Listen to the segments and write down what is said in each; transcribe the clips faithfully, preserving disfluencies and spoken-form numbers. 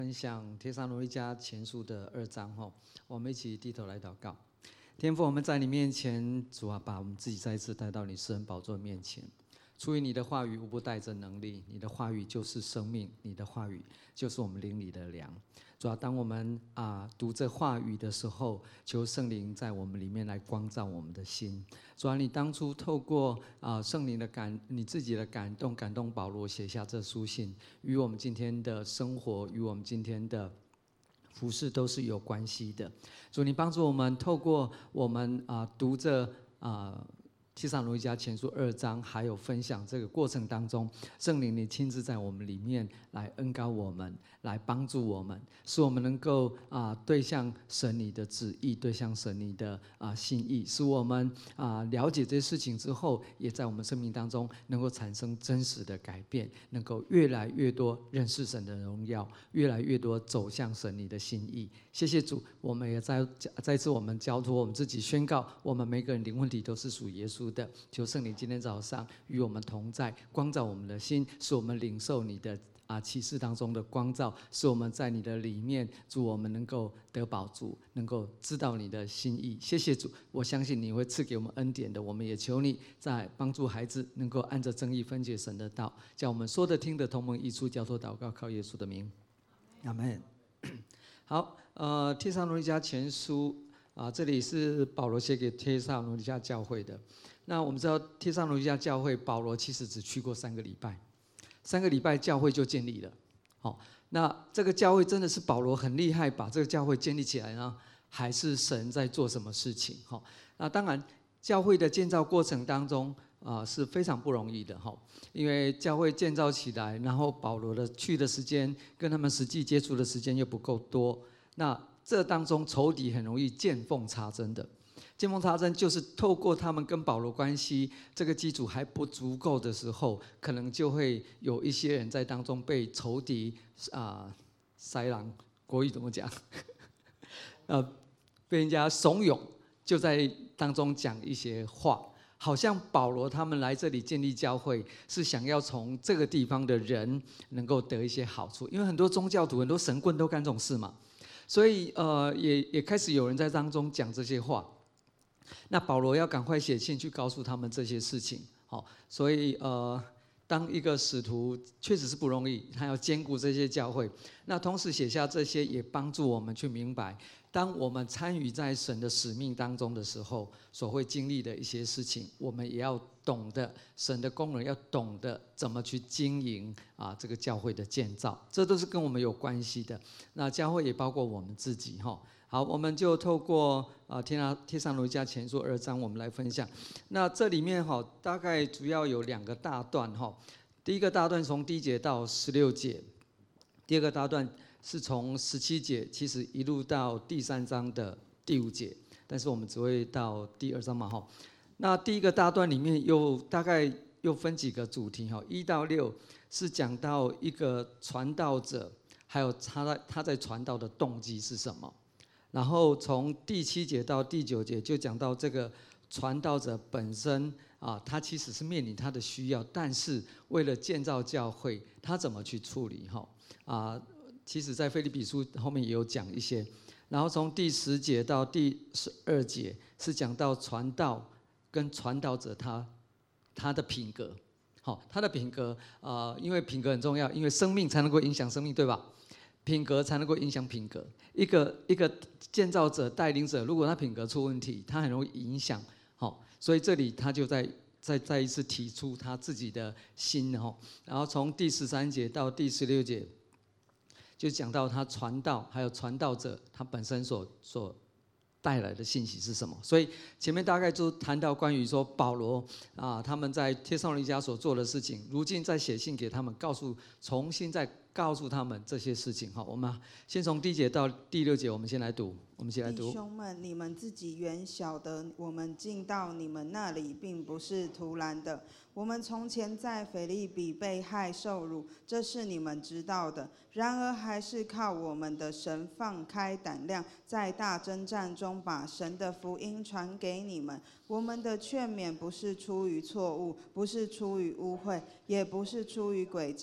分享《帖撒罗尼迦前书》的二章哈，我们一起低头来祷告。天父，我们在你面前，主啊，把我们自己再一次带到你施恩宝座面前。出于你的话语无不带着能力，你的话语就是生命，你的话语就是我们灵里的粮。主啊，当我们啊读这话语的时候，求圣灵在我们里面来光照我们的心。主啊，你当初透过啊圣灵的感，你自己的感动，感动保罗写下这书信，与我们今天的生活，与我们今天的服事都是有关系的。主，你帮助我们，透过我们啊读着啊。帖撒罗尼迦前书二章，还有分享这个过程当中，圣灵你亲自在我们里面来恩膏我们，来帮助我们，使我们能够啊对向神你的旨意，对向神你的啊心意，使我们啊了解这些事情之后，也在我们生命当中能够产生真实的改变，能够越来越多认识神的荣耀，越来越多走向神你的心意。谢谢主，我们也再再次我们交托我们自己，宣告我们每个人灵魂体都是属耶稣的。求圣灵今天早上与我们同在，光照我们的心，使我们领受你的啊启示当中的光照，使我们在你的里面，主我们能够得饱足，能够知道你的心意。谢谢主，我相信你会赐给我们恩典的。我们也求你在帮助孩子能够按着正义分解神的道，叫我们说的听的同盟一处，交托祷告，靠耶稣的名，阿们。好，呃，帖撒罗尼迦前书啊，这里是保罗写给帖撒罗尼迦教会的。那我们知道帖撒罗尼迦教会，保罗其实只去过三个礼拜，三个礼拜教会就建立了。好，那这个教会真的是保罗很厉害，把这个教会建立起来呢，还是神在做什么事情？好，那当然教会的建造过程当中啊是非常不容易的哈，因为教会建造起来，然后保罗的去的时间跟他们实际接触的时间又不够多，那这当中仇敌很容易见缝插针的。见缝插针就是透过他们跟保罗关系这个基础还不足够的时候，可能就会有一些人在当中被仇敌啊塞狼，国语怎么讲？呃，被人家怂恿，就在当中讲一些话，好像保罗他们来这里建立教会，是想要从这个地方的人能够得一些好处，因为很多宗教徒、很多神棍都干这种事嘛，所以呃，也也开始有人在当中讲这些话。那保罗要赶快写信去告诉他们这些事情，好，所以呃，当一个使徒确实是不容易，他要兼顾这些教会。那同时写下这些，也帮助我们去明白，当我们参与在神的使命当中的时候，所会经历的一些事情，我们也要懂得神的工人要懂得怎么去经营啊这个教会的建造，这都是跟我们有关系的。那教会也包括我们自己哈。好，我们就透过啊帖撒罗尼迦前书二章，我们来分享。那这里面哈，大概主要有两个大段哈。第一个大段从第一节到十六节，第二个大段是从十七节，其实一路到第三章的第五节，但是我们只会到第二章嘛哈。那第一个大段里面又大概又分几个主题哈，一到六是讲到一个传道者，还有他在他在传道的动机是什么。然后从第七节到第九节就讲到这个传道者本身啊，他其实是面临他的需要，但是为了建造教会，他怎么去处理哈啊？其实在腓立比书后面也有讲一些。然后从第十节到第十二节是讲到传道跟传道者他他的品格，好，他的品格啊，因为品格很重要，因为生命才能够影响生命，对吧？品格才能够影响品格。一个一个建造者、带领者，如果他品格出问题，他很容易影响。好，所以这里他就在再再一次提出他自己的心哈。然后从第十三节到第十六节，就讲到他传道，还有传道者他本身所所带来的信息是什么。所以前面大概就谈到关于说保罗啊，他们在帖撒罗尼迦所做的事情，如今再写信给他们，告诉重新再告诉他们这些事情。好，我们先从第一节到第六节，我们先来读。我们先来读。 弟兄们，你们自己原晓得，我们进到你们那里，并不是突然的。我们从前在腓立比被害受辱，这是你们知道的。然而还是靠我们的神放开胆量，在大征战中把神的福音传给你们。我们的劝勉不是出于错误，不是出于污秽，也不是出于诡诈。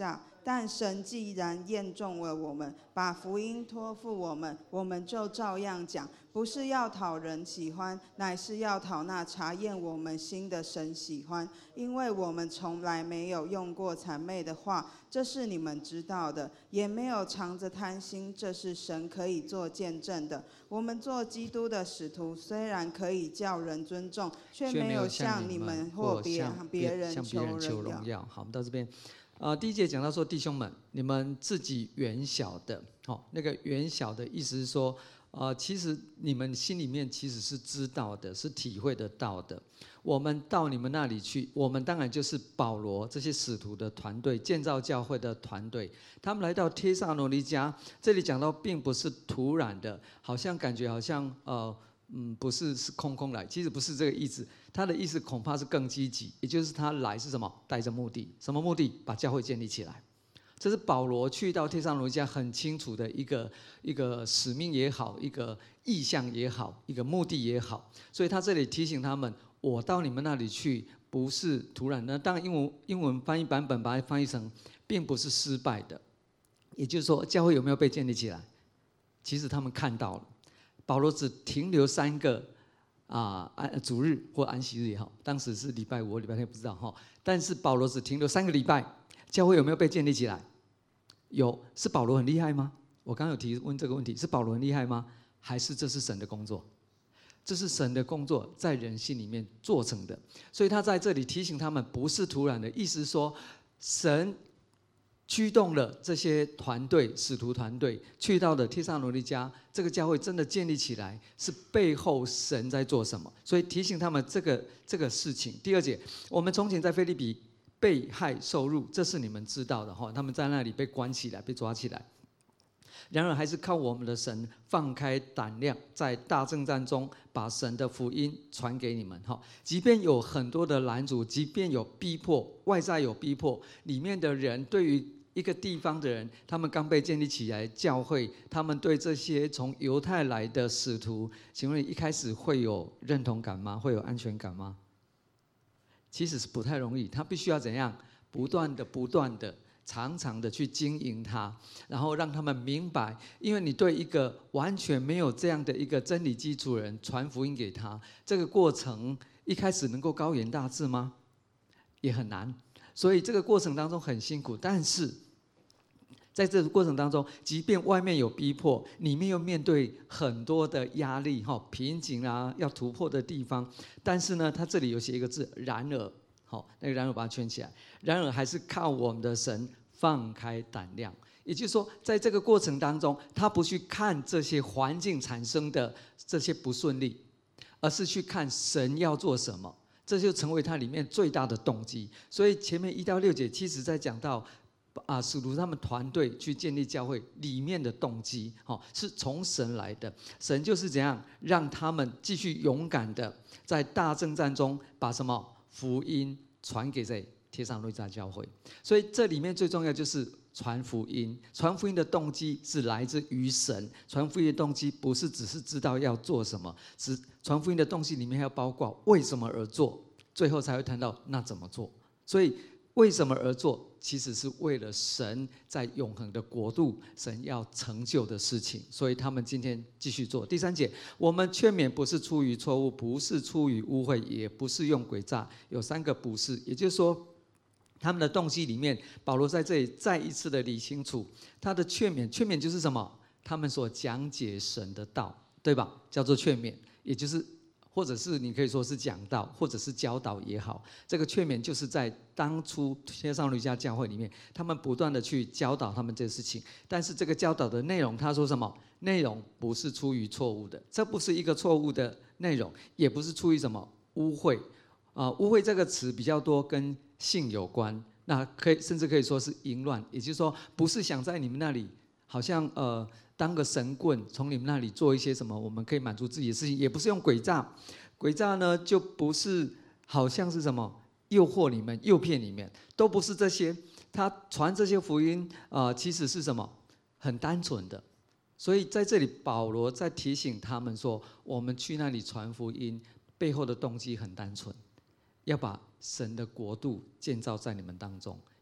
但神既然验中了我们，把福音托付我们，我们就照样讲，不是要讨人喜欢，乃是要讨那查验我们心的神喜欢。因为我们从来没有用过谄媚的话，这是你们知道的，也没有藏着贪心，这是神可以做见证的。我们做基督的使徒，虽然可以叫人尊重，却没有向你们或别别人求荣耀。 好，我们到这边。呃，第一节讲到说，弟兄们，你们自己原晓的，哦，那个原晓的意思是说，呃，其实你们心里面其实是知道的，是体会得到的。我们到你们那里去，我们当然就是保罗这些使徒的团队，建造教会的团队。他们来到帖撒罗尼迦，这里讲到并不是突然的，好像感觉好像呃。嗯，不是是空空来，其实不是这个意思。他的意思恐怕是更积极，也就是他来是什么？带着目的，什么目的？把教会建立起来。这是保罗去到帖撒罗尼迦很清楚的一个一个使命也好，一个意向也好，一个目的也好。所以他这里提醒他们：我到你们那里去，不是突然的。当然，英文英文翻译版本把它翻译成，并不是失败的。也就是说，教会有没有被建立起来？其实他们看到了。保罗只停留三个啊，主日或安息日也好，当时是礼拜五、礼拜天不知道哈。但是保罗只停留三个礼拜，教会有没有被建立起来？有，是保罗很厉害吗？我刚刚有提问这个问题，是保罗很厉害吗？还是这是神的工作？这是神的工作在人心里面做成的。所以他在这里提醒他们，不是突然的，意思是说神驱动了这些团队，使徒团队去到了帖撒罗尼迦，这个教会真的建立起来，是背后神在做什么？所以提醒他们这个这个事情。第二节，我们从前在腓立比被害受辱，这是你们知道的哈。他们在那里被关起来，被抓起来。然而还是靠我们的神放开胆量，在大征战中把神的福音传给你们哈。即便有很多的拦阻，即便有逼迫，外在有逼迫，里面的人对于一个地方的人，他们刚被建立起来教会，他们对这些从犹太来的使徒，请问一开始会有认同感吗？会有安全感吗？其实是不太容易，他必须要怎样？不断的、不断的、常常的去经营它，然后让他们明白，因为你对一个完全没有这样的一个真理基础的人传福音给他，这个过程一开始能够高言大志吗？也很难。所以这个过程当中很辛苦，但是在这个过程当中，即便外面有逼迫，里面又面对很多的压力、瓶颈啊，要突破的地方。但是呢，他这里有写一个字，然而，好，那个然而把它圈起来。然而还是靠我们的神放开胆量。也就是说，在这个过程当中，他不去看这些环境产生的这些不顺利，而是去看神要做什么，这就成为他里面最大的动机。所以前面一到六节，其实在讲到。啊，使徒他们团队去建立教会里面的动机，哦，是从神来的。神就是怎样让他们继续勇敢的在大征战中把什么福音传给在帖撒罗尼迦教会。所以这里面最重要就是传福音，传福音的动机是来自于神。传福音的动机不是只是知道要做什么，只传福音的动机里面还要包括为什么而做，最后才会谈到那怎么做。所以为什么而做？其实是为了神在永恒的国度，神要成就的事情，所以他们今天继续做。第三节，我们劝勉不是出于错误，不是出于污秽，也不是用诡诈，有三个不是，也就是说，他们的动机里面，保罗在这里再一次的理清楚，他的劝勉，劝勉就是什么？他们所讲解神的道，对吧？叫做劝勉，也就是。或者是你可以说是讲道，或者是教导也好，这个劝勉就是在当初帖撒罗尼迦教会里面，他们不断的去教导他们这个事情。但是这个教导的内容，他说什么？内容不是出于错误的，这不是一个错误的内容，也不是出于什么污秽啊、呃，污秽这个词比较多跟性有关，那可以甚至可以说是淫乱，也就是说，不是想在你们那里好像呃。当个神棍，从你们那里做一些什么，我们可以满足自己的事情，也不是用诡诈。诡诈呢，就不是好像是什么诱惑你们、诱骗你们，都不是这些。他传这些福音啊、呃，其实是什么？很单纯的。所以在这里，保罗在提醒他们说，我们去那里传福音，背后的动机很单纯，要把神的国度建造在你们当中。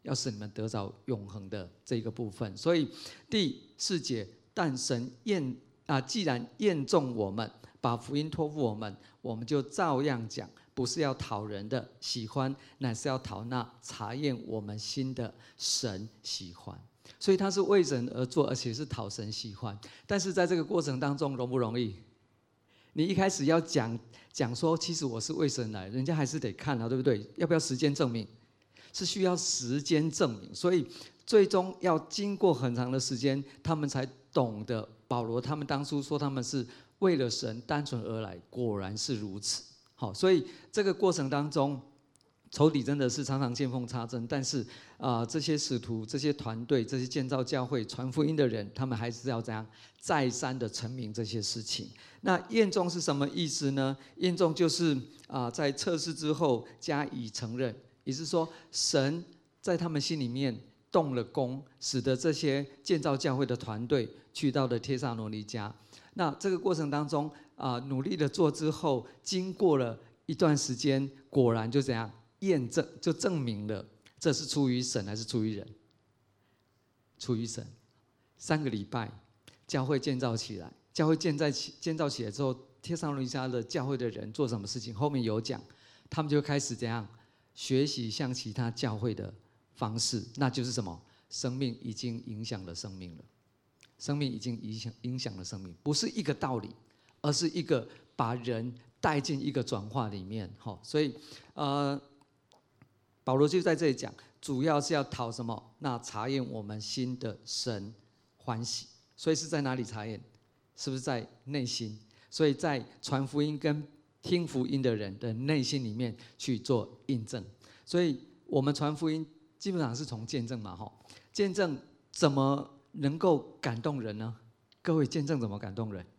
要使你们得着永恒的这个部分。所以第四节，但神验啊，既然验中我们，把福音托付我们，我们就照样讲，不是要讨人的喜欢，乃是要讨那查验我们心的神喜欢。所以他是为神而做，而且是讨神喜欢。但是在这个过程当中，容不容易？你一开始要讲讲说，其实我是为神来，人家还是得看啊，对不对？要不要时间证明？是需要时间证明。所以最终要经过很长的时间，他们才懂得保罗他们当初说他们是为了神单纯而来，果然是如此。好，所以这个过程当中，仇敌真的是常常见缝插针，但是啊、呃，这些使徒、这些团队、这些建造教会、传福音的人，他们还是要怎样再三的陈明这些事情。那验中是什么意思呢？验中就是啊、呃，在测试之后加以承认，也就是说，神在他们心里面动了工，使得这些建造教会的团队去到了帖撒罗尼迦。那这个过程当中啊、呃，努力的做之后，经过了一段时间，果然就怎样？验证就证明了，这是出于神还是出于人？出于神。三个礼拜，教会建造起来，教会建造起建造起来之后，帖撒罗尼迦的教会的人做什么事情？后面有讲，他们就开始怎样学习像其他教会的方式，那就是什么？生命已经影响了生命了，生命已经影响影响了生命，不是一个道理，而是一个把人带进一个转化里面。好，所以呃。保罗就在这里讲，主要是要讨什么？那查验我们心的神欢喜。所以是在哪里查验？是不是在内心？所以在传福音跟听福音的人的内心里面去做印证。所以我们传福音基本上是从见证嘛，哈，见证怎么能够感动人呢？各位，见证怎么感动人？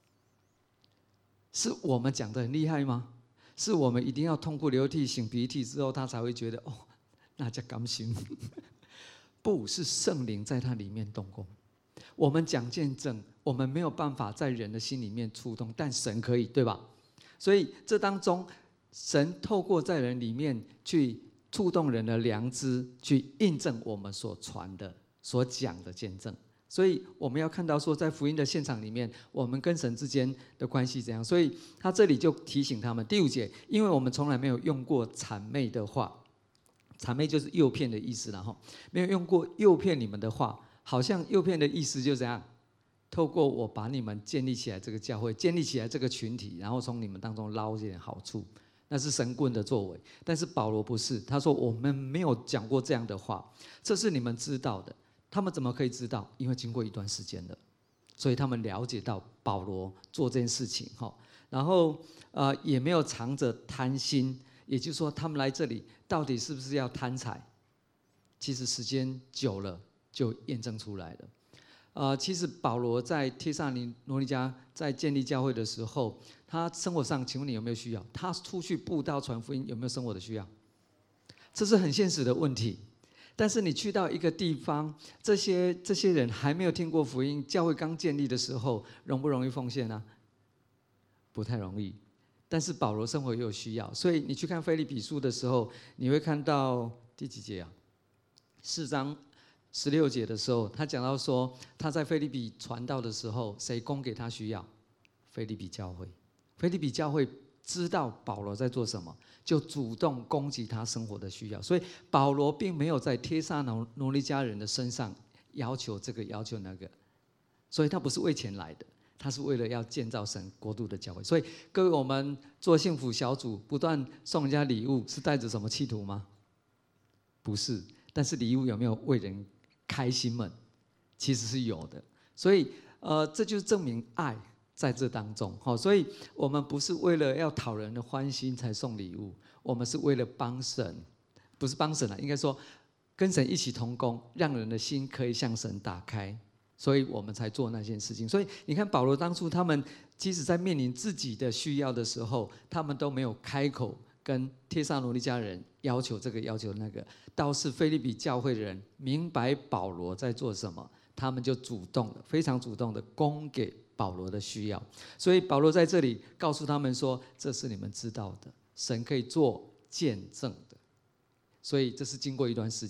是我们讲得很厉害吗？是我们一定要痛哭流涕、擤鼻涕之后，他才会觉得哦，那叫甘心。不是圣灵在他里面动工。我们讲见证，我们没有办法在人的心里面触动，但神可以，对吧？所以这当中，神透过在人里面去触动人的良知，去印证我们所传的、所讲的见证。所以我们要看到说，在福音的现场里面，我们跟神之间的关系怎样？所以他这里就提醒他们，第五节，因为我们从来没有用过谄媚的话，谄媚就是诱骗的意思了哈，没有用过诱骗你们的话，好像诱骗的意思就怎样？透过我把你们建立起来这个教会，建立起来这个群体，然后从你们当中捞一点好处，那是神棍的作为。但是保罗不是，他说我们没有讲过这样的话，这是你们知道的。他们怎么可以知道？因为经过一段时间了，所以他们了解到保罗做这件事情哈，然后呃也没有藏着贪心，也就是说他们来这里到底是不是要贪财？其实时间久了就验证出来了。呃，其实保罗在帖撒罗尼迦在建立教会的时候，他生活上，请问你有没有需要？他出去布道传福音有没有生活的需要？这是很现实的问题。但是你去到一个地方，这些这些人还没有听过福音，教会刚建立的时候，容不容易奉献呢？不太容易。但是保罗生活也有需要，所以你去看腓立比书的时候，你会看到第几节啊？四章十六节的时候，他讲到说，他在腓立比传道的时候，谁供给他需要？腓立比教会。腓立比教会知道保罗在做什么，就主动供给他生活的需要。所以保罗并没有在帖撒罗尼迦人的身上要求这个要求那个，所以他不是为钱来的，他是为了要建造神国度的教会。所以各位，我们做幸福小组不断送人家礼物，是带着什么企图吗？不是。但是礼物有没有为人开心门？其实是有的。所以呃，这就是证明爱在这当中。好，所以我们不是为了要讨人的欢心才送礼物，我们是为了帮神，不是帮神啊，应该说跟神一起同工，让人的心可以向神打开，所以我们才做那件事情。所以你看保罗当初他们即使在面临自己的需要的时候，他们都没有开口跟帖撒罗尼迦人要求这个要求那个，倒是腓立比教会的人明白保罗在做什么，他们就主动的非常主动的供给保罗的需要。所以保罗在这里告诉他们说，这是你们知道的，神可以做见证的。所以这是经过一段时间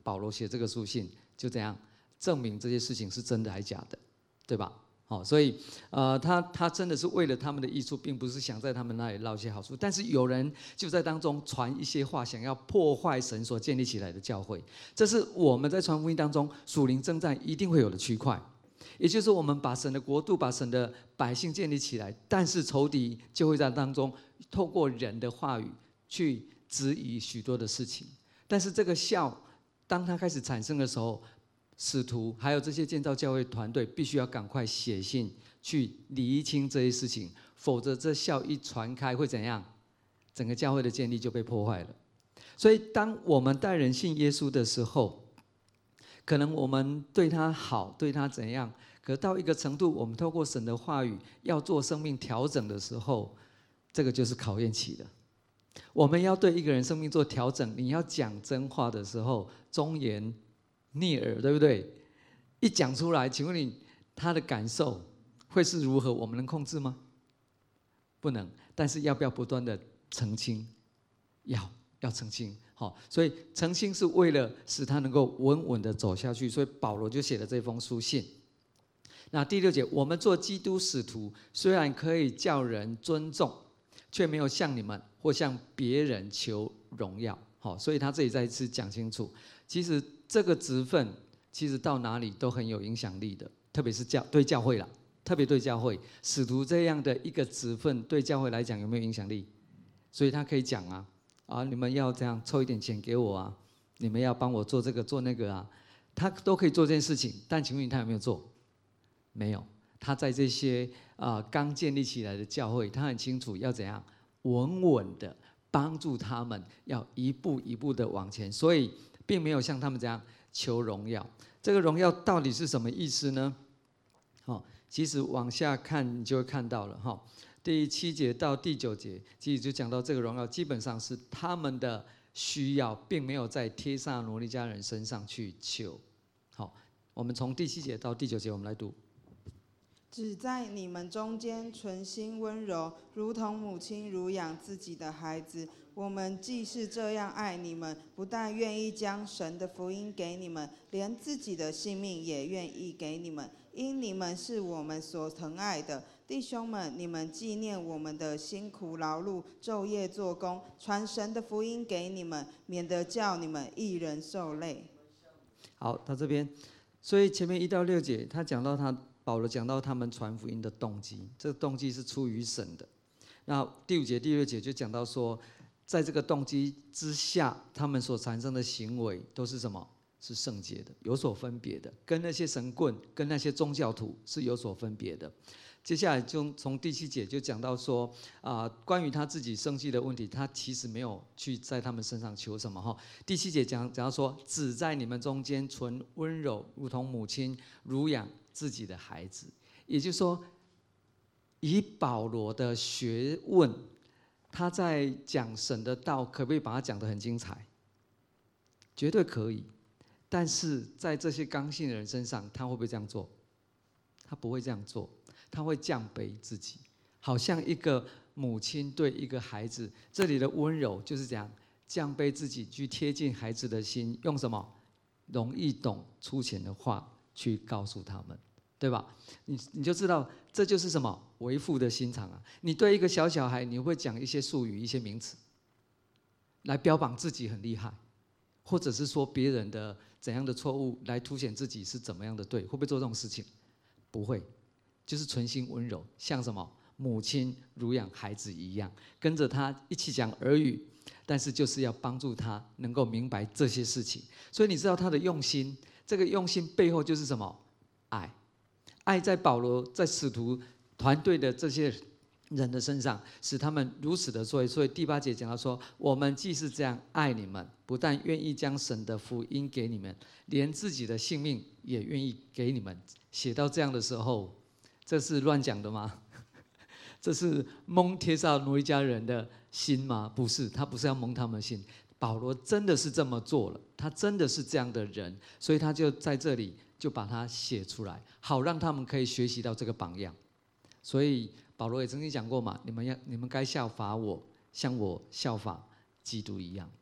保罗写这个书信，就这样证明这些事情是真的还假的，对吧？好，所以呃，他他真的是为了他们的益处，并不是想在他们那里捞些好处。但是有人就在当中传一些话，想要破坏神所建立起来的教会。这是我们在传福音当中属灵征战一定会有的区块，也就是我们把神的国度、把神的百姓建立起来，但是仇敌就会在当中透过人的话语去质疑许多的事情。但是这个笑，当它开始产生的时候，使徒还有这些建造教会团队必须要赶快写信去厘清这些事情，否则这笑一传开会怎样？整个教会的建立就被破坏了。所以当我们带人信耶稣的时候，可能我们对他好，对他怎样，可到一个程度，我们透过神的话语要做生命调整的时候，这个就是考验期了。我们要对一个人生命做调整，你要讲真话的时候，忠言逆耳，对不对？一讲出来，请问你他的感受会是如何？我们能控制吗？不能。但是要不要不断的澄清？要，要澄清。好，所以澄清是为了使他能够稳稳的走下去。所以保罗就写了这封书信。那第六节，我们做基督使徒，虽然可以叫人尊重，却没有向你们或向别人求荣耀。好，所以他这里再一次讲清楚，其实这个职分其实到哪里都很有影响力的，特别是教对教会啦，特别对教会，使徒这样的一个职分对教会来讲有没有影响力？所以他可以讲啊，啊你们要这样凑一点钱给我啊，你们要帮我做这个做那个啊，他都可以做这件事情。但请问他有没有做？没有。他在这些啊刚建立起来的教会，他很清楚要怎样稳稳的帮助他们，要一步一步的往前，所以并没有像他们这样求荣耀。这个荣耀到底是什么意思呢？哦，其实往下看你就会看到了哈。第七节到第九节，其实就讲到这个荣耀，基本上是他们的需要，并没有在帖撒罗尼迦人身上去求。好，我们从第七节到第九节，我们来读。 只在你们中间存心温柔，如同母亲乳养自己的孩子。我们既是这样爱你们，不但愿意将神的福音给你们，连自己的性命也愿意给你们，因你们是我们所疼爱的。弟兄们，你们纪念我们的辛苦劳碌，昼夜做工，传神的福音给你们，免得叫你们一人受累。 好，到这边，所以前面一到六节，他讲到他保罗讲到他们传福音的动机，这个动机是出于神的。那第五节、第六节就讲到说，在这个动机之下，他们所产生的行为都是什么？是圣洁的，有所分别的，跟那些神棍、跟那些宗教徒是有所分别的。接下来就从第七节就讲到说，啊、呃，关于他自己生计的问题，他其实没有去在他们身上求什么哈。第七节讲讲到说，只在你们中间存温柔，如同母亲乳养自己的孩子。也就是说，以保罗的学问，他在讲神的道，可不可以把它讲得很精彩？绝对可以。但是在这些刚信的人身上，他会不会这样做？他不会这样做。他会降卑自己，好像一个母亲对一个孩子，这里的温柔就是这样，降卑自己，去贴近孩子的心，用什么容易懂、粗浅的话去告诉他们，对吧？你你就知道，这就是什么为父的心肠啊！你对一个小小孩，你会讲一些术语、一些名词，来标榜自己很厉害，或者是说别人的怎样的错误，来凸显自己是怎么样的对，会不会做这种事情？不会。就是存心温柔，像什么母亲乳养孩子一样，跟着他一起讲儿语，但是就是要帮助他能够明白这些事情。所以你知道他的用心，这个用心背后就是什么？爱，爱在保罗在使徒团队的这些人的身上，使他们如此的做。所以第八节讲到说，我们既是这样爱你们，不但愿意将神的福音给你们，连自己的性命也愿意给你们。写到这样的时候，这是乱讲的吗？这是蒙帖撒罗尼迦人的心吗？不是，他不是要蒙他们的心。保罗真的是这么做了，他真的是这样的人，所以他就在这里就把它写出来，好让他们可以学习到这个榜样。所以保罗也曾经讲过嘛，你们要你们该效法我，像我效法基督一样。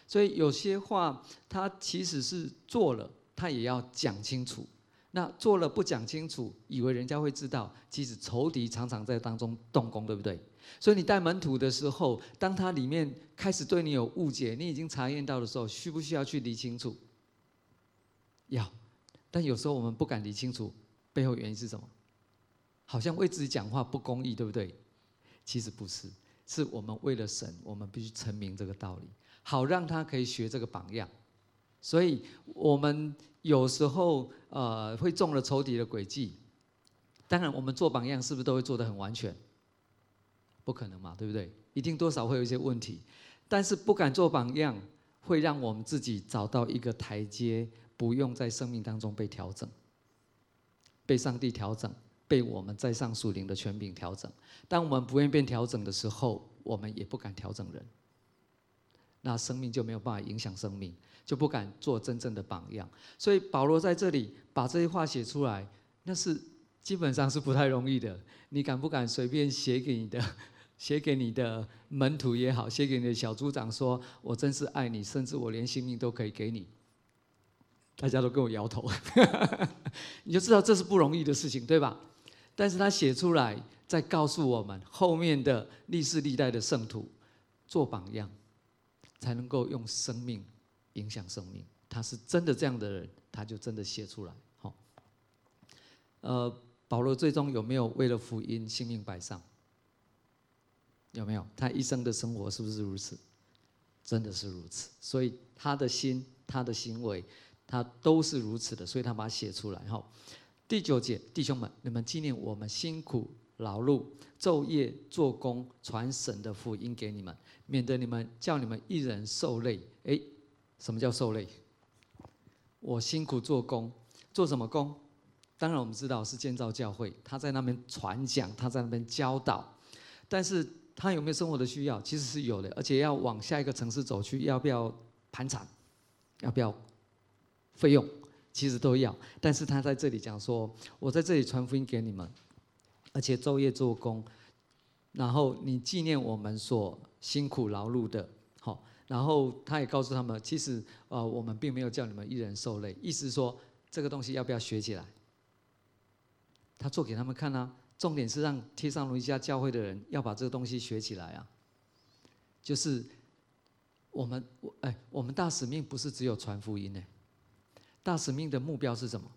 所以有些话他其实是做了，他也要讲清楚。那做了不讲清楚，以为人家会知道，其实仇敌常常在当中动工，对不对？所以你带门徒的时候，当他里面开始对你有误解，你已经察验到的时候，需不需要去理清楚？要。但有时候我们不敢理清楚，背后原因是什么？好像为自己讲话不公义，对不对？其实不是，是我们为了神，我们必须陈明这个道理，好让他可以学这个榜样。所以我们有时候呃会中了仇敌的诡计。当然，我们做榜样是不是都会做得很完全？不可能嘛，对不对？一定多少会有一些问题。但是不敢做榜样，会让我们自己找到一个台阶，不用在生命当中被调整，被上帝调整，被我们在上属灵的权柄调整。当我们不愿意变调整的时候，我们也不敢调整人，那生命就没有办法影响生命，就不敢做真正的榜样。所以保罗在这里把这些话写出来，那是基本上是不太容易的。你敢不敢随便写给你的写给你的门徒也好，写给你的小组长说，我真是爱你，甚至我连性命都可以给你？大家都跟我摇头你就知道这是不容易的事情，对吧？但是他写出来，在告诉我们后面的历世历代的圣徒做榜样，才能够用生命影响生命。他是真的这样的人，他就真的写出来。好，呃，保罗最终有没有为了福音性命摆上？有没有？他一生的生活是不是如此？真的是如此。所以他的心、他的行为，他都是如此的。所以他把它写出来。哈，第九节，弟兄们，你们纪念我们辛苦劳碌，昼夜做工，传神的福音给你们，免得你们叫你们一人受累。哎，什么叫受累？我辛苦做工，做什么工？当然我们知道是建造教会，他在那边传讲，他在那边教导，但是他有没有生活的需要？其实是有的，而且要往下一个城市走去，要不要盘缠？要不要费用？其实都要。但是他在这里讲说，我在这里传福音给你们，而且昼夜做工，然后你纪念我们所辛苦劳碌的，好，然后他也告诉他们，其实呃我们并没有叫你们一人受累，意思是说这个东西要不要学起来？他做给他们看啊。重点是让帖撒罗尼迦教会的人要把这个东西学起来啊，就是我们哎，我们大使命不是只有传福音呢，大使命的目标是什么？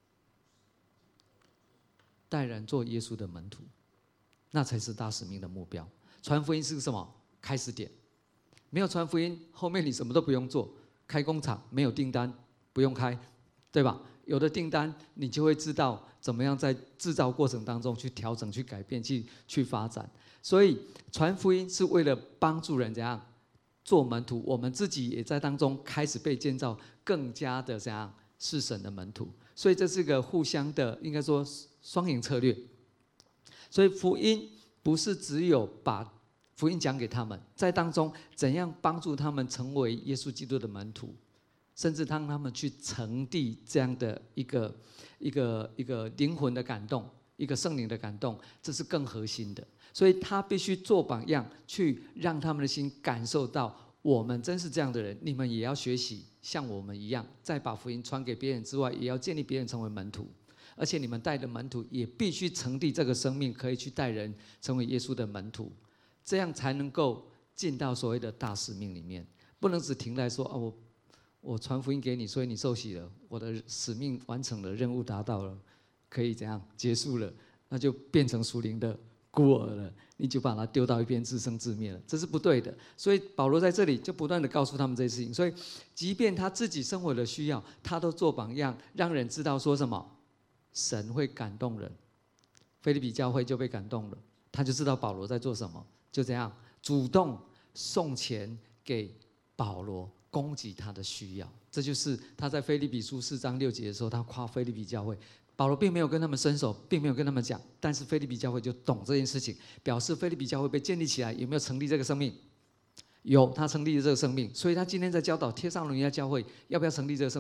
带人做耶稣的门徒，那才是大使命的目标。传福音是什么？开始点。没有传福音，后面你什么都不用做，开工厂没有订单不用开，对吧？有的订单，你就会知道怎么样在制造过程当中去调整、去改变、去去发展。所以传福音是为了帮助人怎样做门徒，我们自己也在当中开始被建造，更加的怎样是神的门徒。所以这是个互相的，应该说双赢策略。所以福音不是只有把福音讲给他们，在当中怎样帮助他们成为耶稣基督的门徒。甚至让他们去承递这样的一个一个一个灵魂的感动，一个圣灵的感动，这是更核心的。所以他必须做榜样，去让他们的心感受到，我们真是这样的人，你们也要学习像我们一样，在把福音传给别人之外，也要建立别人成为门徒。而且你们带的门徒也必须承递这个生命，可以去带人成为耶稣的门徒，这样才能够进到所谓的大使命里面，不能只停在说啊我。我传福音给你，所以你受洗了，我的使命完成了，任务达到了，可以怎样结束了？那就变成属灵的孤儿了，你就把他丢到一边自生自灭了，这是不对的。所以保罗在这里就不断的告诉他们这些事情。所以，即便他自己生活的需要，他都做榜样，让人知道说什么，神会感动人。腓立比教会就被感动了，他就知道保罗在做什么，就这样主动送钱给保罗。供给他的需要，这就是他在腓立比书四章六节的时候，他夸腓立比教会。保罗并没有跟他们伸手，并没有跟他们讲，但是腓立比教会就懂这件事情，表示腓立比教会被建立起来，有没有成立这个生命？有，他成立了这个生命，所以他今天在教导帖撒罗尼迦教会要不要成立这个生命，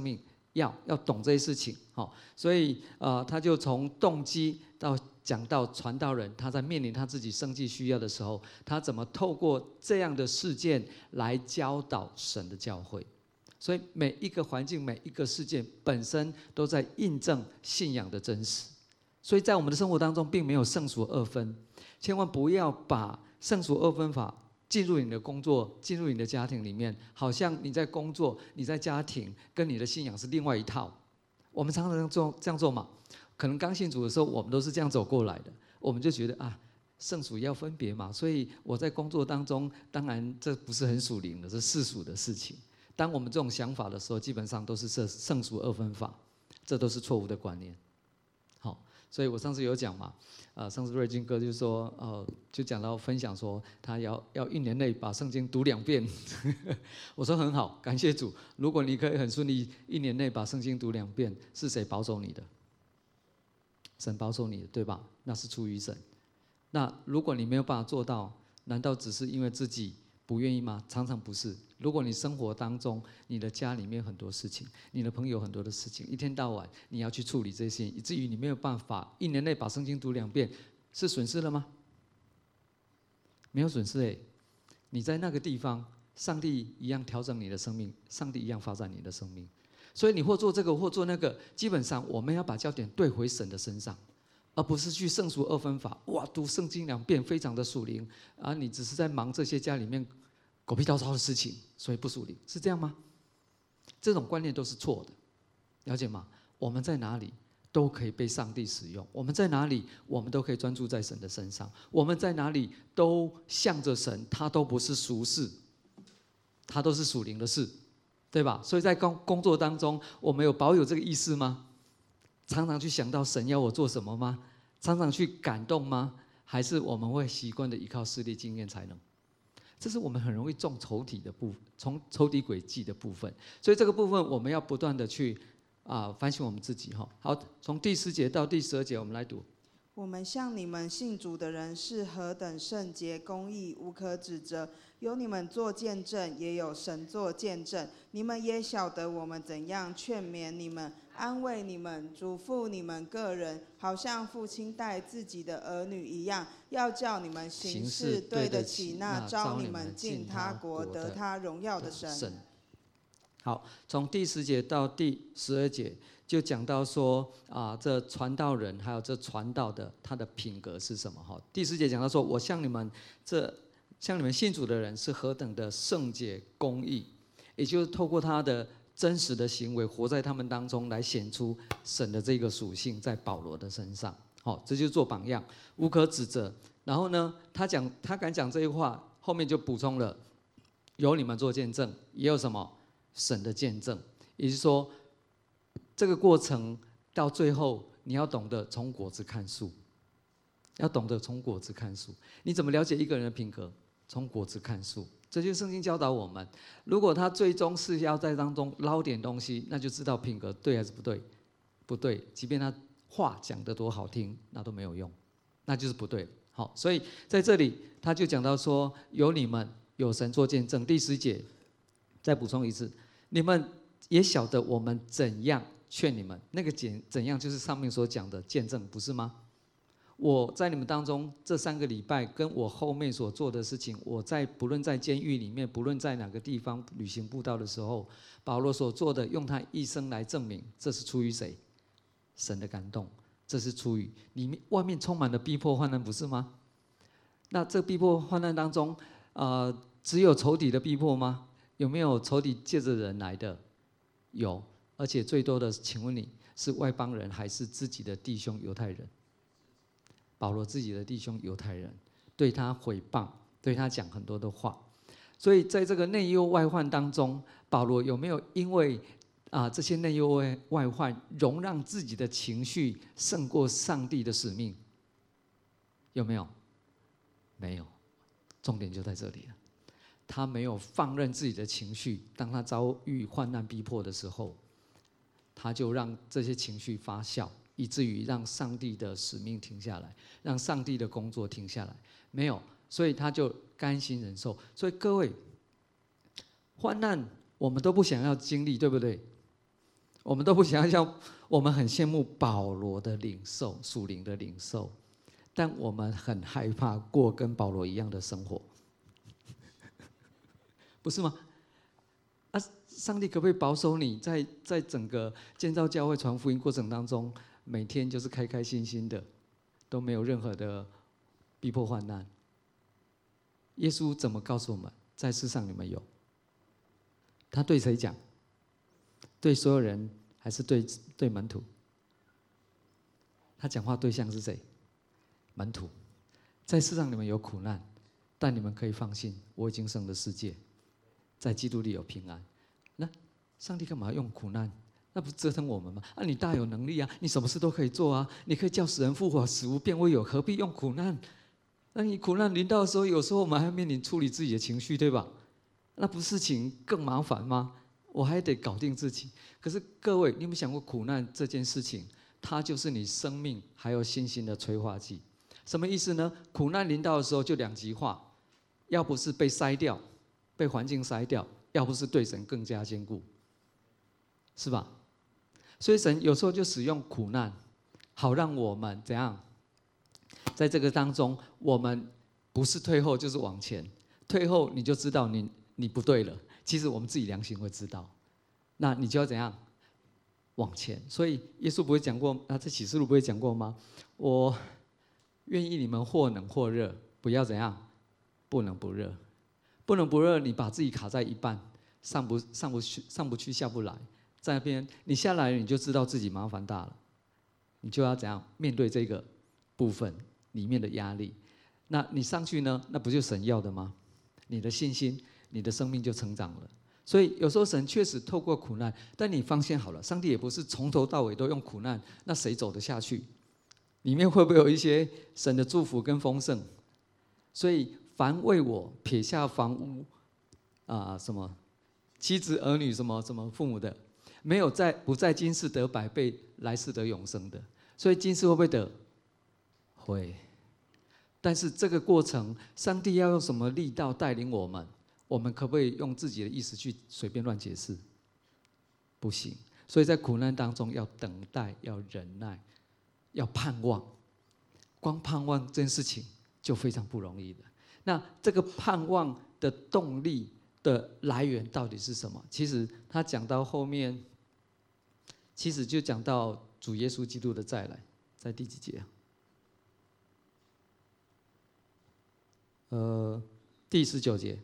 要要懂这些事情，好，所以呃，他就从动机到讲到传道人，他在面临他自己生计需要的时候，他怎么透过这样的事件来教导神的教会。所以每一个环境、每一个事件本身都在印证信仰的真实。所以在我们的生活当中，并没有圣俗二分，千万不要把圣俗二分法进入你的工作，进入你的家庭里面，好像你在工作、你在家庭跟你的信仰是另外一套。我们常常做这样做嘛，可能刚信主的时候，我们都是这样走过来的，我们就觉得啊，圣俗要分别嘛，所以我在工作当中，当然这不是很属灵的，是世俗的事情。当我们这种想法的时候，基本上都是这圣俗二分法，这都是错误的观念。好，所以我上次有讲嘛，呃，上次瑞军哥就说，呃，就讲到分享说，他要要一年内把圣经读两遍。我说很好，感谢主。如果你可以很顺利一年内把圣经读两遍，是谁保守你的？神保守你的，对吧？那是出于神。那如果你没有办法做到，难道只是因为自己不愿意吗？常常不是。如果你生活当中，你的家里面很多事情，你的朋友很多的事情，一天到晚你要去处理这些，以至于你没有办法一年内把圣经读两遍，是损失了吗？没有损失哎，你在那个地方，上帝一样调整你的生命，上帝一样发展你的生命。所以你或做这个或做那个，基本上我们要把焦点对回神的身上，而不是去圣俗二分法。哇，读圣经两遍非常的属灵啊，你只是在忙这些家里面狗屁倒灶的事情，所以不属灵，是这样吗？这种观念都是错的，了解吗？我们在哪里都可以被上帝使用，我们在哪里我们都可以专注在神的身上，我们在哪里都向着神，他都不是俗事，他都是属灵的事，对吧？所以在工工作当中，我们有保有这个意识吗？常常去想到神要我做什么吗？常常去感动吗？还是我们会习惯的依靠势力、经验、才能？这是我们很容易中仇敌的部分，从仇敌诡计的部分。所以这个部分我们要不断的去啊、呃、反省我们自己哈。好，从第十节到第十二节，我们来读。 我们向你们信主的人是何等圣洁、公义，无可指责。有你们做见证，也有神做见证。你们也晓得我们怎样劝勉你们、安慰你们、嘱咐你们个人，好像父亲待自己的儿女一样，要叫你们行事对得起那召你们进他国、得他荣耀的神。 好，从第十节到第十二节。就讲到说啊，这传道人还有这传道的他的品格是什么？哈，第十节讲到说，我向你们这向你们信主的人是何等的圣洁公义，也就是透过他的真实的行为，活在他们当中，来显出神的这个属性在保罗的身上。好，这就是做榜样，无可指责。然后呢，他讲他敢讲这句话，后面就补充了，有你们做见证，也有什么神的见证，也就是说。这个过程到最后，你要懂得从果子看树，要懂得从果子看树。你怎么了解一个人的品格？从果子看树，这就是圣经教导我们。如果他最终是要在当中捞点东西，那就知道品格对还是不对。不对，即便他话讲得多好听，那都没有用，那就是不对。好，所以在这里他就讲到说，有你们有神做见证。第十节再补充一次，你们也晓得我们怎样劝你们，那个怎怎样就是上面所讲的见证，不是吗？我在你们当中这三个礼拜，跟我后面所做的事情，我在不论在监狱里面，不论在哪个地方旅行布道的时候，保罗所做的，用他一生来证明，这是出于谁？神的感动，这是出于里面外面充满了逼迫患难，不是吗？那这逼迫患难当中，呃，只有仇敌的逼迫吗？有没有仇敌借着人来的？有。而且最多的，请问你是外邦人还是自己的弟兄犹太人？保罗自己的弟兄犹太人对他毁谤，对他讲很多的话。所以在这个内忧外患当中，保罗有没有因为啊、呃、这些内忧外外患，容让自己的情绪胜过上帝的使命？有没有？没有。重点就在这里了。他没有放任自己的情绪，当他遭遇患难逼迫的时候。他就让这些情绪发酵，以至于让上帝的使命停下来，让上帝的工作停下来。没有，所以他就甘心忍受。所以各位，患难我们都不想要经历，对不对？ 我们都不想像，我们很羡慕保罗的领受，属灵的领受，但我们很害怕过跟保罗一样的生活，不是吗？啊，上帝可不可以保守你在在整个建造教会、传福音过程当中，每天就是开开心心的，都没有任何的逼迫患难？耶稣怎么告诉我们，在世上你们有？他对谁讲？对所有人，还是对对门徒？他讲话对象是谁？门徒。在世上你们有苦难，但你们可以放心，我已经胜了世界，在基督里有平安。那上帝干嘛用苦难？那不折腾我们吗？啊，你大有能力啊，你什么事都可以做啊，你可以叫死人复活，死无变为有，何必用苦难？那你苦难临到的时候，有时候我们还要面临处理自己的情绪，对吧？那不是事情更麻烦吗？我还得搞定自己。可是各位，你有没有想过，苦难这件事情，它就是你生命还有信心的催化剂。什么意思呢？苦难临到的时候就两极化，要不是被筛掉，被环境筛掉，要不是对神更加坚固，是吧？所以神有时候就使用苦难，好让我们怎样，在这个当中，我们不是退后就是往前。退后你就知道你你不对了，其实我们自己良心会知道，那你就要怎样往前。所以耶稣不会讲过，啊，在启示录不会讲过吗？我愿意你们或冷或热，不要怎样，不冷不热。不冷不热，你把自己卡在一半，上不上不去，上不去下不来，在那边你下来了，你就知道自己麻烦大了，你就要怎样面对这个部分里面的压力。那你上去呢？那不就神要的吗？你的信心，你的生命就成长了。所以有时候神确实透过苦难，但你放心好了，上帝也不是从头到尾都用苦难，那谁走得下去？里面会不会有一些神的祝福跟丰盛？所以凡为我撇下房屋啊、呃，什么妻子儿女什么什么父母的，没有在不在今世得百倍，来世得永生的。所以今世会不会得？会。但是这个过程，上帝要用什么力道带领我们？我们可不可以用自己的意思去随便乱解释？不行。所以在苦难当中，要等待，要忍耐，要盼望。光盼望这件事情就非常不容易的。那这个盼望的动力的来源到底是什么？其实他讲到后面，其实就讲到主耶稣基督的再来，在第几节啊？呃，第十九节。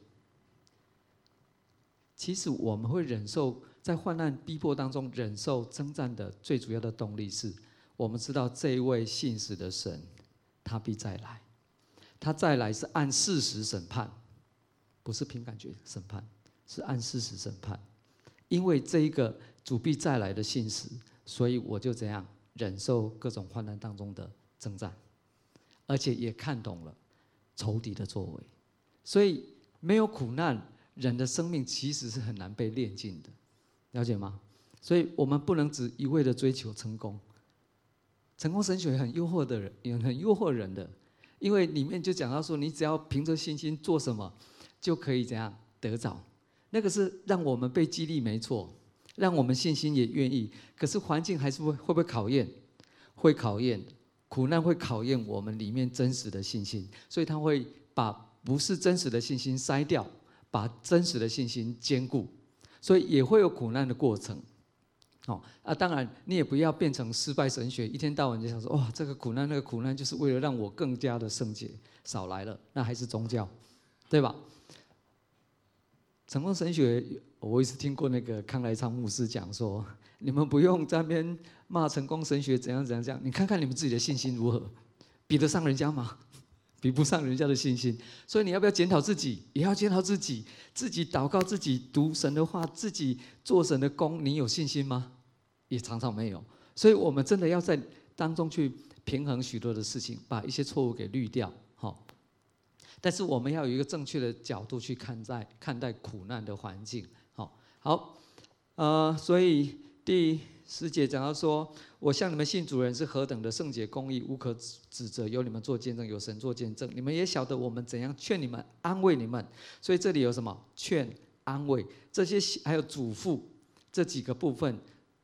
其实我们会忍受在患难逼迫当中忍受征战的最主要的动力是，我们知道这一位信实的神，他必再来。他再来是按事实审判，不是凭感觉审判，是按事实审判。因为这一个主必再来的信实，所以我就怎样忍受各种患难当中的征战，而且也看懂了仇敌的作为。所以没有苦难，人的生命其实是很难被炼尽的，了解吗？所以我们不能只一味的追求成功。成功神学很诱惑的人，也很诱惑人的，因为里面就讲到说，你只要凭着信心做什么，就可以怎样得着。那个是让我们被激励，没错，让我们信心也愿意。可是环境还是会会不会考验？会考验，苦难会考验我们里面真实的信心，所以他会把不是真实的信心筛掉，把真实的信心坚固，所以也会有苦难的过程。哦啊，当然你也不要变成失败神学，一天到晚就想说，哇，这个苦难那个苦难就是为了让我更加的圣洁，少来了，那还是宗教，对吧？成功神学，我一直听过那个康来昌牧师讲说，你们不用在那边骂成功神学怎样怎样怎样，你看看你们自己的信心如何，比得上人家吗？比不上人家的信心。所以你要不要检讨自己？也要检讨自己，自己祷告，自己读神的话，自己做神的工，你有信心吗？也常常没有。所以我们真的要在当中去平衡许多的事情，把一些错误给滤掉。好，但是我们要有一个正确的角度去看待看待苦难的环境。好，好，呃，所以第十节讲到说，我向你们信主人是何等的圣洁公义，无可指责，有你们做见证，有神做见证，你们也晓得我们怎样劝你们，安慰你们。所以这里有什么劝、安慰这些，还有嘱咐这几个部分，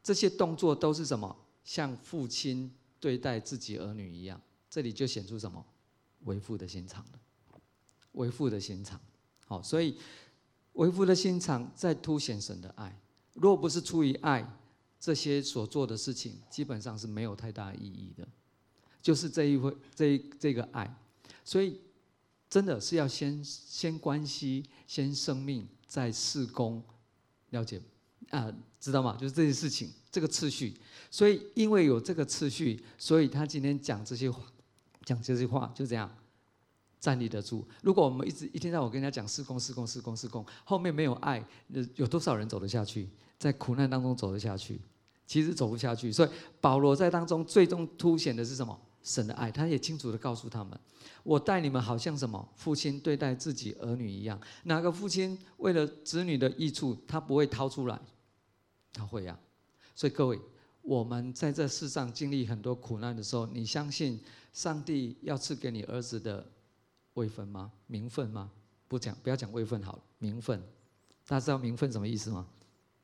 这些动作都是什么？像父亲对待自己儿女一样。这里就显出什么？为父的心肠了。为父的心肠，好，所以为父的心肠在凸显神的爱。若不是出于爱，这些所做的事情基本上是没有太大意义的。就是这一回这一这个爱，所以真的是要先先关系，先生命，再事工，了解啊、呃，知道吗？就是这些事情，这个次序。所以因为有这个次序，所以他今天讲这些话，讲这些话就这样站立得住。如果我们一直一天到晚跟人家讲事工、事工、事工、事工，后面没有爱，有多少人走得下去？在苦难当中走得下去？其实走不下去。所以保罗在当中最终凸显的是什么？神的爱。他也清楚地告诉他们：我待你们好像什么？父亲对待自己儿女一样。哪个父亲为了子女的益处，他不会掏出来？他会啊。所以各位，我们在这世上经历很多苦难的时候，你相信上帝要赐给你儿子的位分吗？名分吗？不讲，不要讲位分好了，名分。大家知道名分什么意思吗？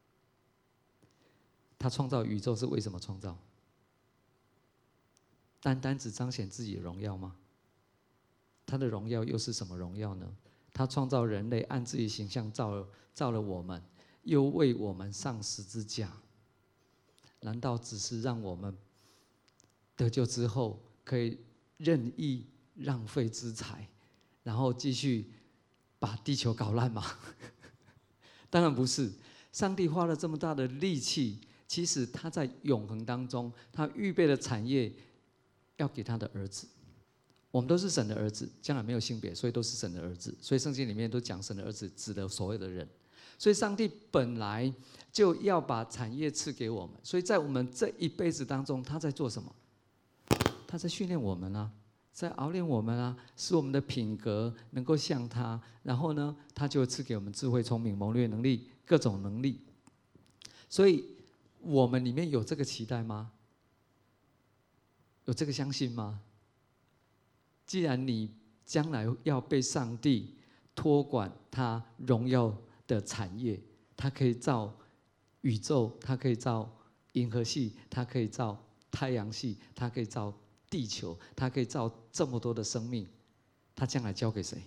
他创造宇宙是为什么创造？单单只彰显自己的荣耀吗？他的荣耀又是什么荣耀呢？他创造人类，按自己形象造了造了我们，又为我们上十字架。难道只是让我们得救之后可以任意浪费资财，然后继续把地球搞烂吗？当然不是。上帝花了这么大的力气，其实他在永恒当中，他预备了产业要给他的儿子。我们都是神的儿子，将来没有性别，所以都是神的儿子。所以圣经里面都讲神的儿子指的所有的人。所以上帝本来就要把产业赐给我们，所以在我们这一辈子当中，他在做什么？他在训练我们啊，在熬练我们啊，使我们的品格能够像他。然后呢，他就赐给我们智慧、聪明、谋略能力，各种能力。所以我们里面有这个期待吗？有这个相信吗？既然你将来要被上帝托管他荣耀的产业，他可以造宇宙，他可以造银河系，他可以造太阳系，他可以造地球，他可以造这么多的生命，他将来交给谁？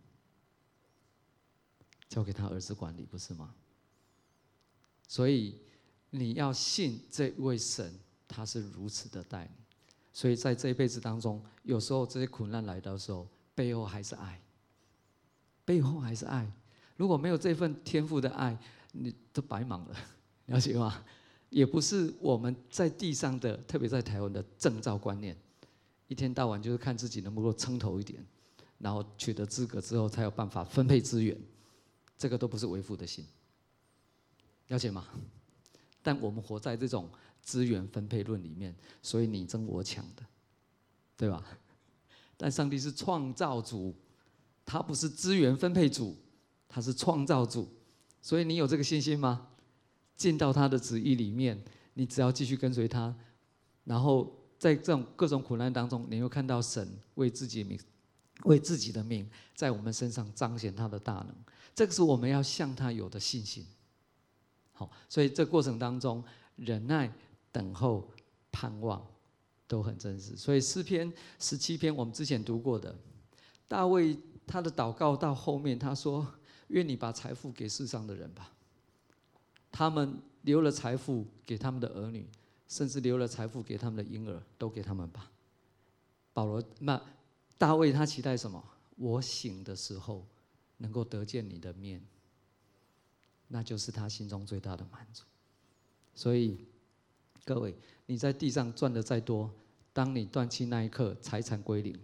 交给他儿子管理，不是吗？所以你要信这位神，他是如此的待你。所以在这一辈子当中，有时候这些苦难来的时候，背后还是爱，背后还是爱。如果没有这份天父的爱，你都白忙了，了解吗？也不是我们在地上的，特别在台湾的证照观念，一天到晚就是看自己能不能够撑头一点，然后取得资格之后才有办法分配资源，这个都不是为父的心，了解吗？但我们活在这种资源分配论里面，所以你争我抢的，对吧？但上帝是创造主，他不是资源分配主，他是创造主。所以你有这个信心吗？进到他的旨意里面，你只要继续跟随他，然后在这种各种苦难当中，你会看到神为自己的命，为自己的命，在我们身上彰显他的大能。这个是我们要向他有的信心。好，所以这过程当中，忍耐、等候、盼望都很真实。所以诗篇十七篇我们之前读过的，大卫他的祷告到后面他说：愿你把财富给世上的人吧，他们留了财富给他们的儿女，甚至留了财富给他们的婴儿，都给他们吧。保罗那大卫他期待什么？我醒的时候能够得见你的面，那就是他心中最大的满足。所以各位，你在地上赚的再多，当你断气那一刻，财产归零，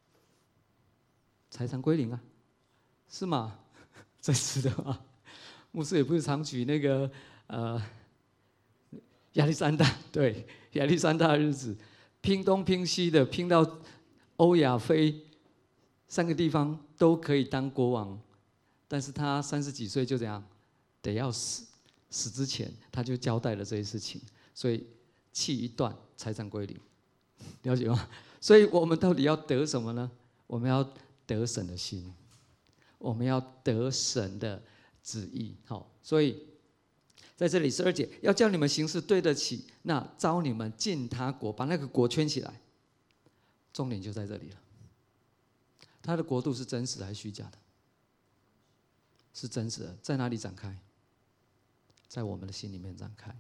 财产归零啊，是吗？真是的吗？牧师也不是常举那个呃亚历山大，对，亚历山大的日子，拼东拼西的，拼到欧亚非三个地方都可以当国王，但是他三十几岁就这样得要死，死之前他就交代了这些事情，所以气一断，财产归零，了解吗？所以我们到底要得什么呢？我们要得神的心，我们要得神的旨意。好，所以在这里十二节，要叫你们行事对得起那招你们进他国，把那个国圈起来。重点就在这里了。他的国度是真实还是虚假的？是真实的，在哪里展开？在我们的心里面展开。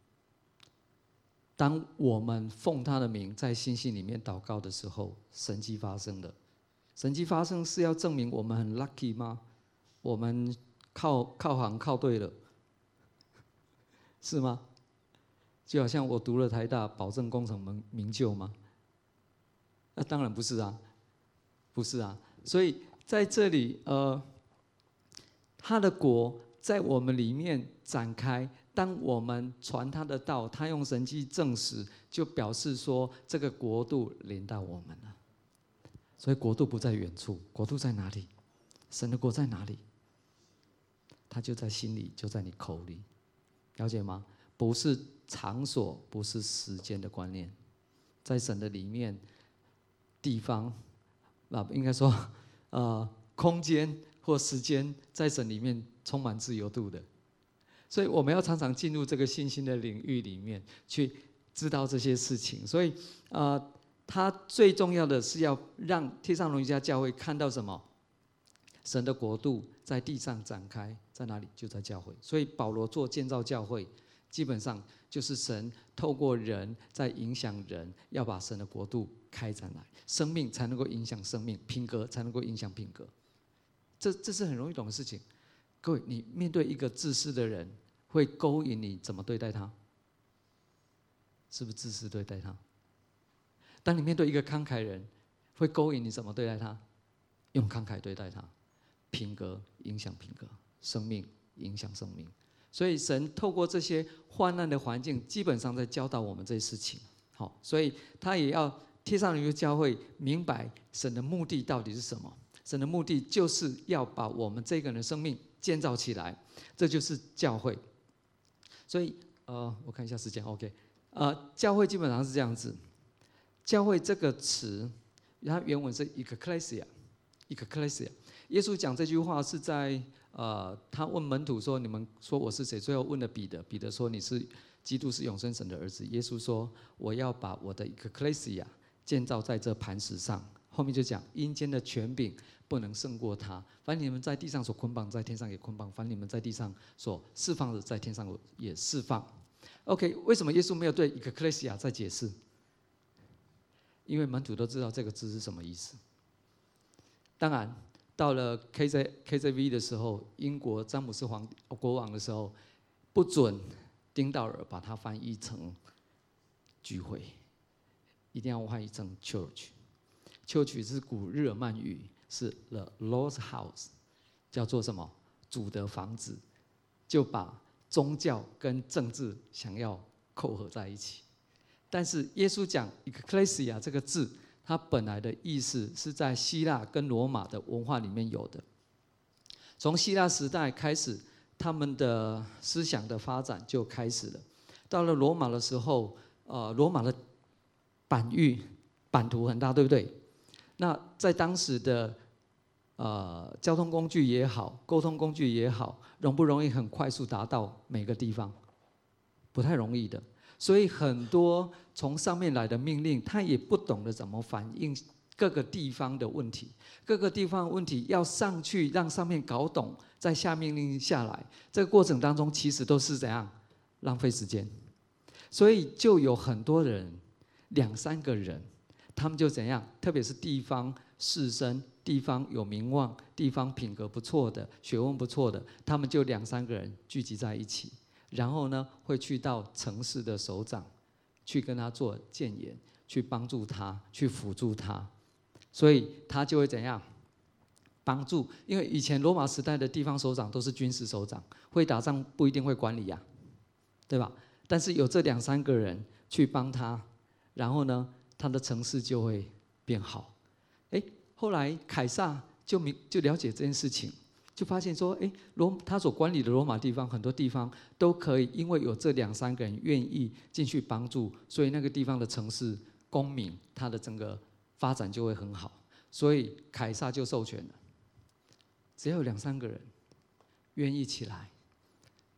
当我们奉他的名在信心里面祷告的时候，神迹发生了。神迹发生是要证明我们很 lucky 吗？我们靠靠行靠对了，是吗？就好像我读了台大，保证功成名就吗？那当然不是啊，不是啊。所以在这里，呃，他的国在我们里面展开。当我们传他的道，他用神迹证实，就表示说这个国度临到我们了。所以国度不在远处，国度在哪里？神的国在哪里？他就在心里，就在你口里，了解吗？不是场所，不是时间的观念，在神的里面，地方啊，应该说，呃，空间或时间，在神里面充满自由度的。所以我们要常常进入这个信心的领域里面，去知道这些事情。所以，呃，他最重要的是要让帖撒罗尼迦教会看到什么？神的国度在地上展开，在哪里？就在教会。所以保罗做建造教会，基本上就是神透过人在影响人，要把神的国度开展来，生命才能够影响生命，品格才能够影响品格。这这是很容易懂的事情。各位，你面对一个自私的人，会勾引你怎么对待他？是不是自私对待他？当你面对一个慷慨人，会勾引你怎么对待他？用慷慨对待他。品格影响品格，生命影响生命。所以神透过这些患难的环境，基本上在教导我们这些事情。好，所以他也要贴上一个教会，明白神的目的到底是什么。神的目的就是要把我们这个人的生命建造起来，这就是教会。所以，呃，我看一下时间 ，OK， 呃，教会基本上是这样子。教会这个词，它原文是 ecclesia，ecclesia。耶稣讲这句话是在呃，他问门徒说：“你们说我是谁？”最后问了彼得，彼得说：“你是基督，是永生神的儿子。”耶稣说：“我要把我的 ecclesia 建造在这磐石上。”后面就讲阴间的权柄不能胜过他。凡你们在地上所捆绑，在天上也捆绑；凡你们在地上所释放的，在天上也释放。OK， 为什么耶稣没有对 ecclesia 再解释？因为门徒都知道这个字是什么意思。当然，到了 K J K J V 的时候，英国詹姆斯皇国王的时候，不准丁道尔把它翻译成聚会，一定要翻译成 church。church 是古日耳曼语，是 the Lord's house， 叫做什么？主的房子，就把宗教跟政治想要扣合在一起。但是耶稣讲 ecclesia 这个字，它本来的意思是在希腊跟罗马的文化里面有的。从希腊时代开始，他们的思想的发展就开始了。到了罗马的时候，呃，罗马的版域版图很大，对不对？那在当时的呃交通工具也好，沟通工具也好，容不容易很快速达到每个地方？不太容易的。所以很多从上面来的命令，他也不懂得怎么反映各个地方的问题。各个地方的问题要上去让上面搞懂，再下命令下来。这个过程当中，其实都是怎样浪费时间。所以就有很多人，两三个人，他们就怎样，特别是地方士绅、地方有名望、地方品格不错的、学问不错的，他们就两三个人聚集在一起。然后呢，会去到城市的首长，去跟他做谏言，去帮助他，去辅助他，所以他就会怎样帮助？因为以前罗马时代的地方首长都是军事首长，会打仗不一定会管理呀、啊，对吧？但是有这两三个人去帮他，然后呢，他的城市就会变好。哎，后来凯撒就明就了解这件事情。就发现说，哎，罗他所管理的罗马地方，很多地方都可以，因为有这两三个人愿意进去帮助，所以那个地方的城市公民，他的整个发展就会很好。所以凯撒就授权了，只要有两三个人愿意起来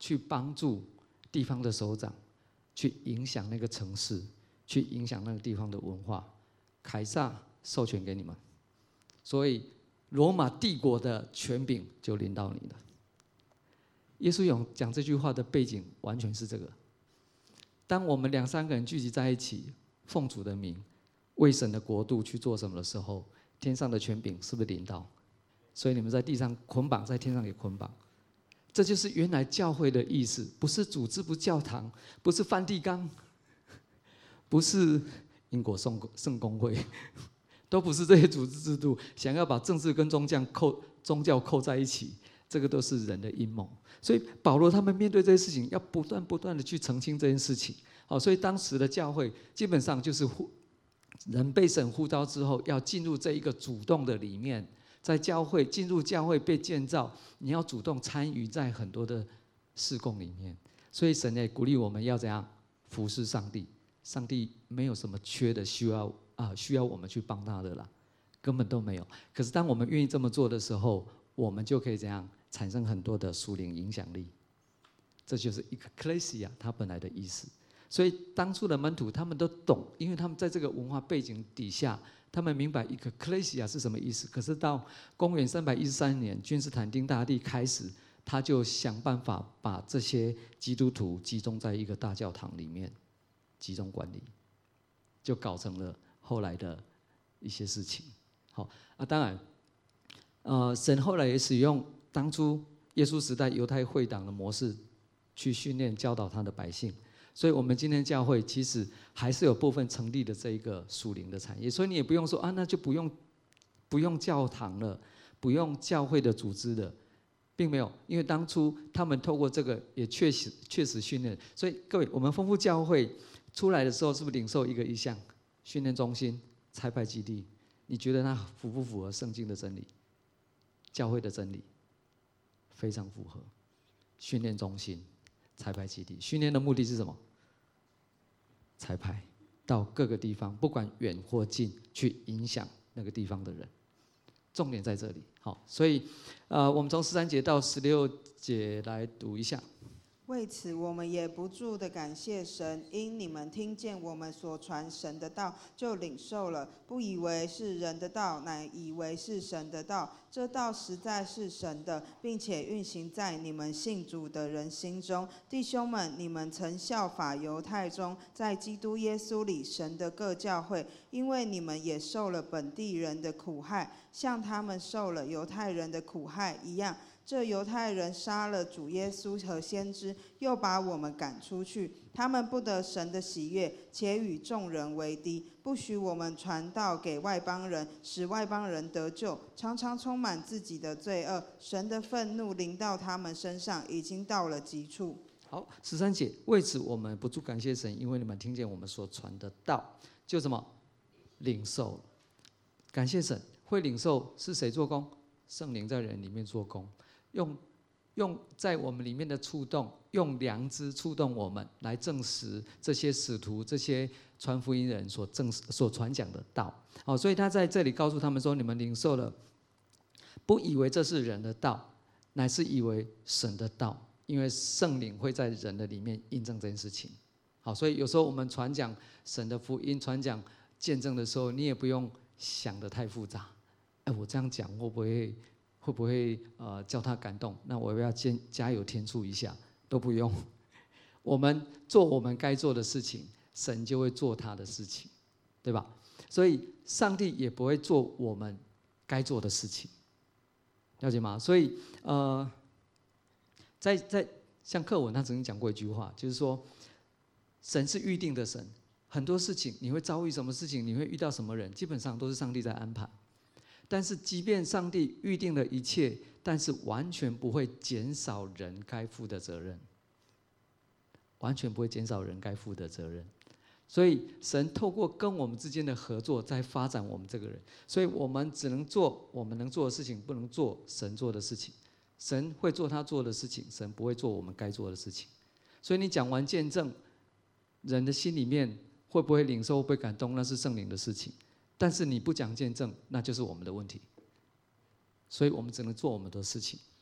去帮助地方的首长，去影响那个城市，去影响那个地方的文化。凯撒授权给你们，所以罗马帝国的权柄就临到你了。耶稣有讲这句话的背景完全是这个：当我们两三个人聚集在一起，奉主的名，为神的国度去做什么的时候，天上的权柄是不是临到？所以你们在地上捆绑，在天上也捆绑。这就是原来教会的意思，不是组织，不是教堂，不是梵蒂冈，不是英国圣公会，都不是这些组织制度，想要把政治跟宗教扣宗教扣在一起，这个都是人的阴谋。所以保罗他们面对这些事情，要不断不断的去澄清这件事情。好，所以当时的教会基本上就是人被神呼召之后，要进入这一个主动的里面。在教会进入教会被建造，你要主动参与在很多的事工里面。所以神也鼓励我们要怎样服侍上帝。上帝没有什么缺的需要啊，需要我们去帮他的啦，根本都没有。可是当我们愿意这么做的时候，我们就可以怎样产生很多的属灵影响力。这就是一个 ecclesia 它本来的意思。所以当初的门徒他们都懂，因为他们在这个文化背景底下。他们明白一个 ecclesia 是什么意思，可是到公元三百一十三年，君士坦丁大帝开始，他就想办法把这些基督徒集中在一个大教堂里面，集中管理，就搞成了后来的一些事情。好啊，当然，呃，神后来也使用当初耶稣时代犹太会党的模式，去训练教导他的百姓。所以我们今天教会其实还是有部分成立的这一个属灵的产业，所以你也不用说啊，那就不用不用教堂了，不用教会的组织了，并没有，因为当初他们透过这个也确实确实训练。所以各位，我们丰富教会出来的时候，是不是领受一个意向？训练中心、差派基地，你觉得它符不符合圣经的真理？教会的真理非常符合。训练中心。差派基地训练的目的是什么？差派到各个地方，不管远或近，去影响那个地方的人。重点在这里。好，所以，呃，我们从十三节到十六节来读一下。 为此，我们也不住的感谢神，因你们听见我们所传神的道，就领受了，不以为是人的道，乃以为是神的道。这道实在是神的，并且运行在你们信主的人心中。弟兄们，你们曾效法犹太中，在基督耶稣里神的各教会，因为你们也受了本地人的苦害，像他们受了犹太人的苦害一样。这犹太人杀了主耶稣和先知，又把我们赶出去。他们不得神的喜悦，且与众人为敌，不许我们传道给外邦人，使外邦人得救，常常充满自己的罪恶。神的愤怒临到他们身上，已经到了极处。 好，十三节，为此我们不住感谢神，因为你们听见我们所传的道，就什么领受了。感谢神，会领受是谁做工？圣灵在人里面做工。用用在我们里面的触动，用良知触动我们，来证实这些使徒、这些传福音人所证所传讲的道。好，所以他在这里告诉他们说：你们领受了，不以为这是人的道，乃是以为神的道，因为圣灵会在人的里面印证这件事情。好，所以有时候我们传讲神的福音、传讲见证的时候，你也不用想得太复杂。哎，我这样讲会不会？会不会呃叫他感动？那我要先加油添醋一下，都不用。我们做我们该做的事情，神就会做他的事情，对吧？所以上帝也不会做我们该做的事情，了解吗？所以呃，在在像课文他曾经讲过一句话，就是说，神是预定的神，很多事情你会遭遇什么事情，你会遇到什么人，基本上都是上帝在安排。但是，即便上帝预定了一切，但是完全不会减少人该负的责任，完全不会减少人该负的责任。所以，神透过跟我们之间的合作，在发展我们这个人。所以我们只能做我们能做的事情，不能做神做的事情。神会做他做的事情，神不会做我们该做的事情。所以，你讲完见证，人的心里面会不会领受、会不会感动，那是圣灵的事情。但是你不讲见证，那就是我们的问题。所以我们只能做我们的事情。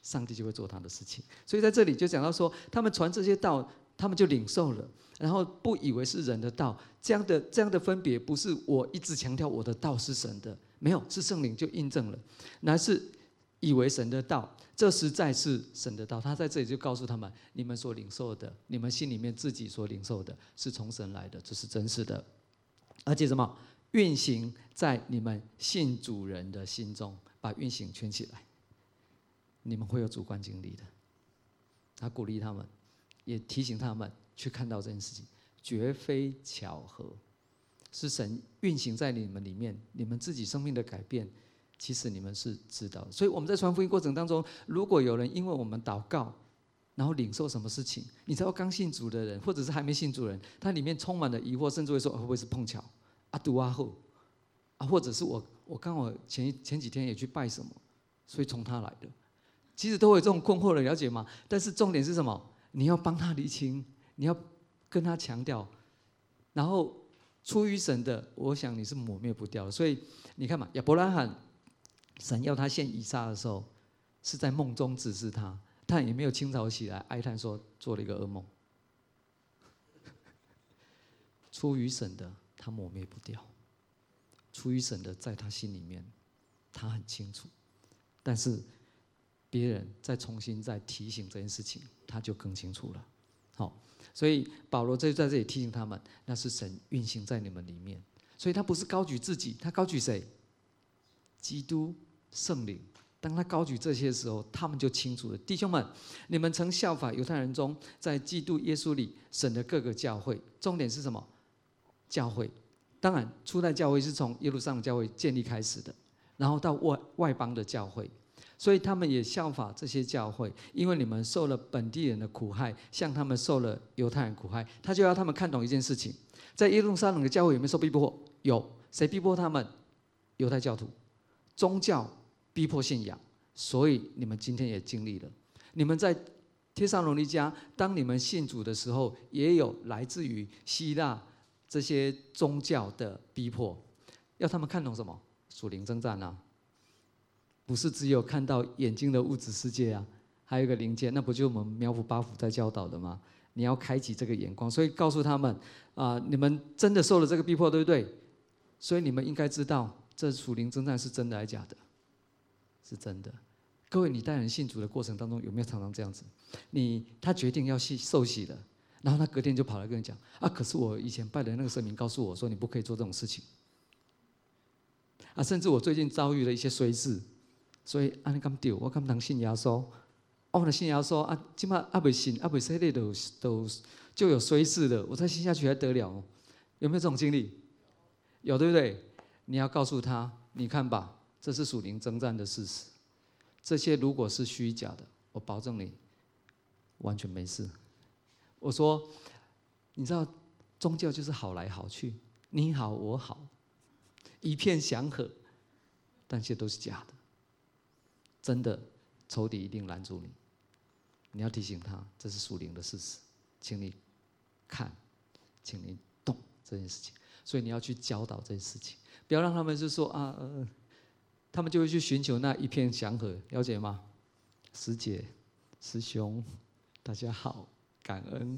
上帝就会做他的事情。所以在这里就讲到说，他们传这些道，他们就领受了，然后不以为是人的道。这样的这样的分别，不是我一直强调我的道是神的，没有，是圣灵就印证了，乃是以为神的道，这实在是神的道。他在这里就告诉他们，你们所领受的，你们心里面自己所领受的，是从神来的，这是真实的，而且什么？运行在你们信主人的心中，把运行圈起来，你们会有主观经历的。他鼓励他们，也提醒他们去看到这件事情，绝非巧合，是神运行在你们里面，你们自己生命的改变，其实你们是知道的。所以我们在传福音过程当中，如果有人因为我们祷告，然后领受什么事情，你知道刚信主的人，或者是还没信主的人，他里面充满了疑惑，甚至会说、哦、会不会是碰巧？啊，读啊后，啊，或者是我我刚好前前几天也去拜什么，所以从他来的，其实都会有这种困惑的，了解吗？但是重点是什么？你要帮他厘清，你要跟他强调，然后出于神的，我想你是抹灭不掉的。所以你看嘛，亚伯拉罕，神要他献以撒的时候，是在梦中指示他，他也没有清早起来哀叹说做了一个噩梦。出于神的，他抹灭不掉；出于神的，在他心里面，他很清楚。但是别人再重新再提醒这件事情，他就更清楚了。好，所以保罗就在这里提醒他们，那是神运行在你们里面。所以他不是高举自己，他高举谁？基督、圣灵。当他高举这些的时候，他们就清楚了。弟兄们，你们曾效法犹太人中，在基督耶稣里神的各个教会。重点是什么？教会，当然初代教会是从耶路撒冷教会建立开始的，然后到外外邦的教会，所以他们也效法这些教会，因为你们受了本地人的苦害，像他们受了犹太人苦害。他就要他们看懂一件事情，在耶路撒冷的教会有没有受逼迫？有，谁逼迫他们？犹太教徒，宗教逼迫信仰，所以你们今天也经历了。你们在帖撒罗尼迦，当你们信主的时候，也有来自于希腊这些宗教的逼迫，要他们看懂什么？属灵征战啊，不是只有看到眼睛的物质世界啊，还有一个灵界，那不就是我们苗圃八府在教导的吗？你要开启这个眼光，所以告诉他们啊、呃，你们真的受了这个逼迫，对不对？所以你们应该知道，这属灵征战是真的还是假的？是真的。各位，你带人信主的过程当中，有没有常常这样子？你他决定要受洗了。然后他隔天就跑来跟你讲啊，可是我以前拜的那个神明告诉我说你不可以做这种事情啊，甚至我最近遭遇了一些衰事，所以啊你敢丢，我敢当信耶稣，哦，那信耶稣啊，今嘛啊未信啊未洗礼都都就有衰事了，我再信下去还得了、哦？有没有这种经历？有，对不对？你要告诉他，你看吧，这是属灵征战的事实，这些如果是虚假的，我保证你完全没事。我说，你知道，宗教就是好来好去，你好我好，一片祥和，但这些都是假的。真的，仇敌一定拦住你。你要提醒他，这是属灵的事实，请你看，请你动这件事情。所以你要去教导这件事情，不要让他们就说啊，呃，他们就会去寻求那一片祥和，了解吗？师姐、师兄，大家好。感恩，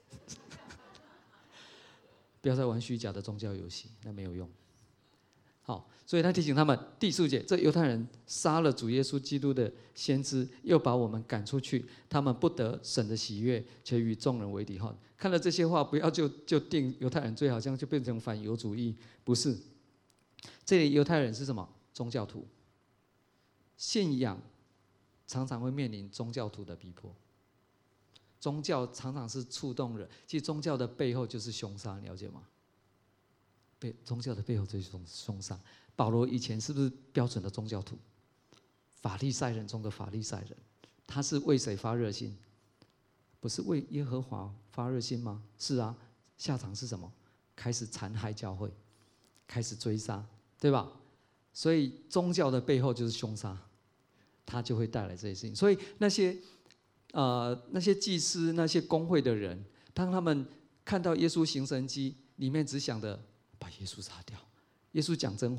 不要再玩虚假的宗教游戏，那没有用。好，所以他提醒他们，第四节，这犹太人杀了主耶稣基督的先知，又把我们赶出去，他们不得神的喜悦，却与众人为敌。哈，看了这些话，不要就就定犹太人罪，好像就变成反犹主义，不是。这里犹太人是什么？宗教徒，信仰常常会面临宗教徒的逼迫。宗教常常是触动人，其实宗教的背后就是凶杀，你了解吗？背宗教的背后就是凶杀。保罗以前是不是标准的宗教徒？法利赛人中的法利赛人，他是为谁发热心？不是为耶和华发热心吗？是啊，下场是什么？开始残害教会，开始追杀，对吧？所以宗教的背后就是凶杀，他就会带来这些事情。所以那些。呃，那些祭司、那些公会的人，当他们看到耶稣行神迹，里面只想着把耶稣杀掉。耶稣讲真话，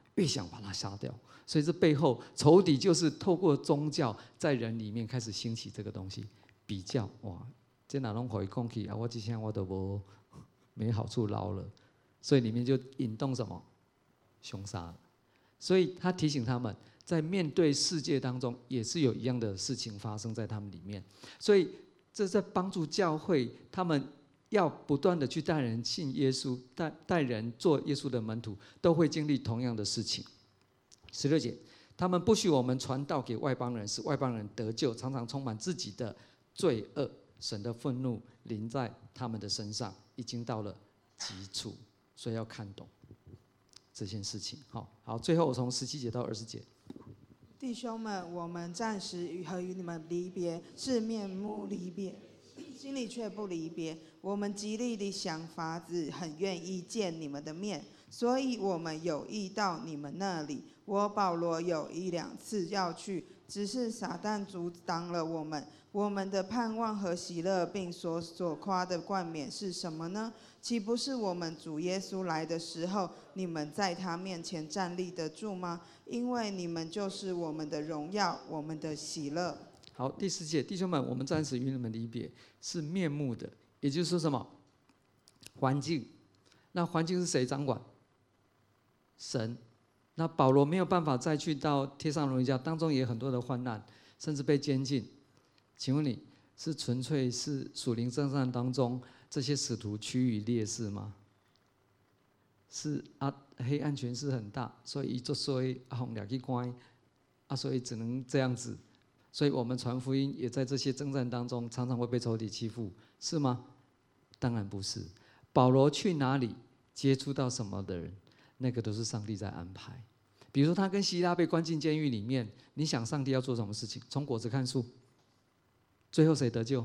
越想把他杀掉。所以这背后仇敌就是透过宗教在人里面开始兴起这个东西，比较哇，这哪拢可以讲起啊？我这项我都无没好处捞了，所以里面就引动什么凶杀了。所以他提醒他们，在面对世界当中，也是有一样的事情发生在他们里面。所以这在帮助教会，他们要不断的去带人信耶稣，带带人做耶稣的门徒，都会经历同样的事情。十六节，他们不许我们传道给外邦人，使外邦人得救，常常充满自己的罪恶，神的愤怒临在他们的身上，已经到了极处，所以要看懂这件事情。好，好，最后我从十七节到二十节。 弟兄们，我们暂时与和与你们离别，是面目离别，心里却不离别。我们极力地想法子，很愿意见你们的面，所以我们有意到你们那里。我保罗有一两次要去，只是撒旦阻挡了我们。我们的盼望和喜乐，并所所夸的冠冕是什么呢？岂不是我们主耶稣来的时候，你们在他面前站立得住吗？因为你们就是我们的荣耀，我们的喜乐。 好，第十节，弟兄们，我们暂时与你们离别，是面目的，也就是说什么？环境。那环境是谁掌管？神。那保罗没有办法再去到帖撒罗尼迦，当中也有很多的患难，甚至被监禁。请问你是纯粹是属灵征战当中这些使徒趋于劣势吗？是啊，黑暗权势很大，所以就所以啊红两去关啊，所以只能这样子。所以我们传福音也在这些征战当中，常常会被仇敌欺负，是吗？当然不是。保罗去哪里接触到什么的人，那个都是上帝在安排。比如说他跟希拉被关进监狱里面，你想上帝要做什么事情？从果子看树，最后谁得救？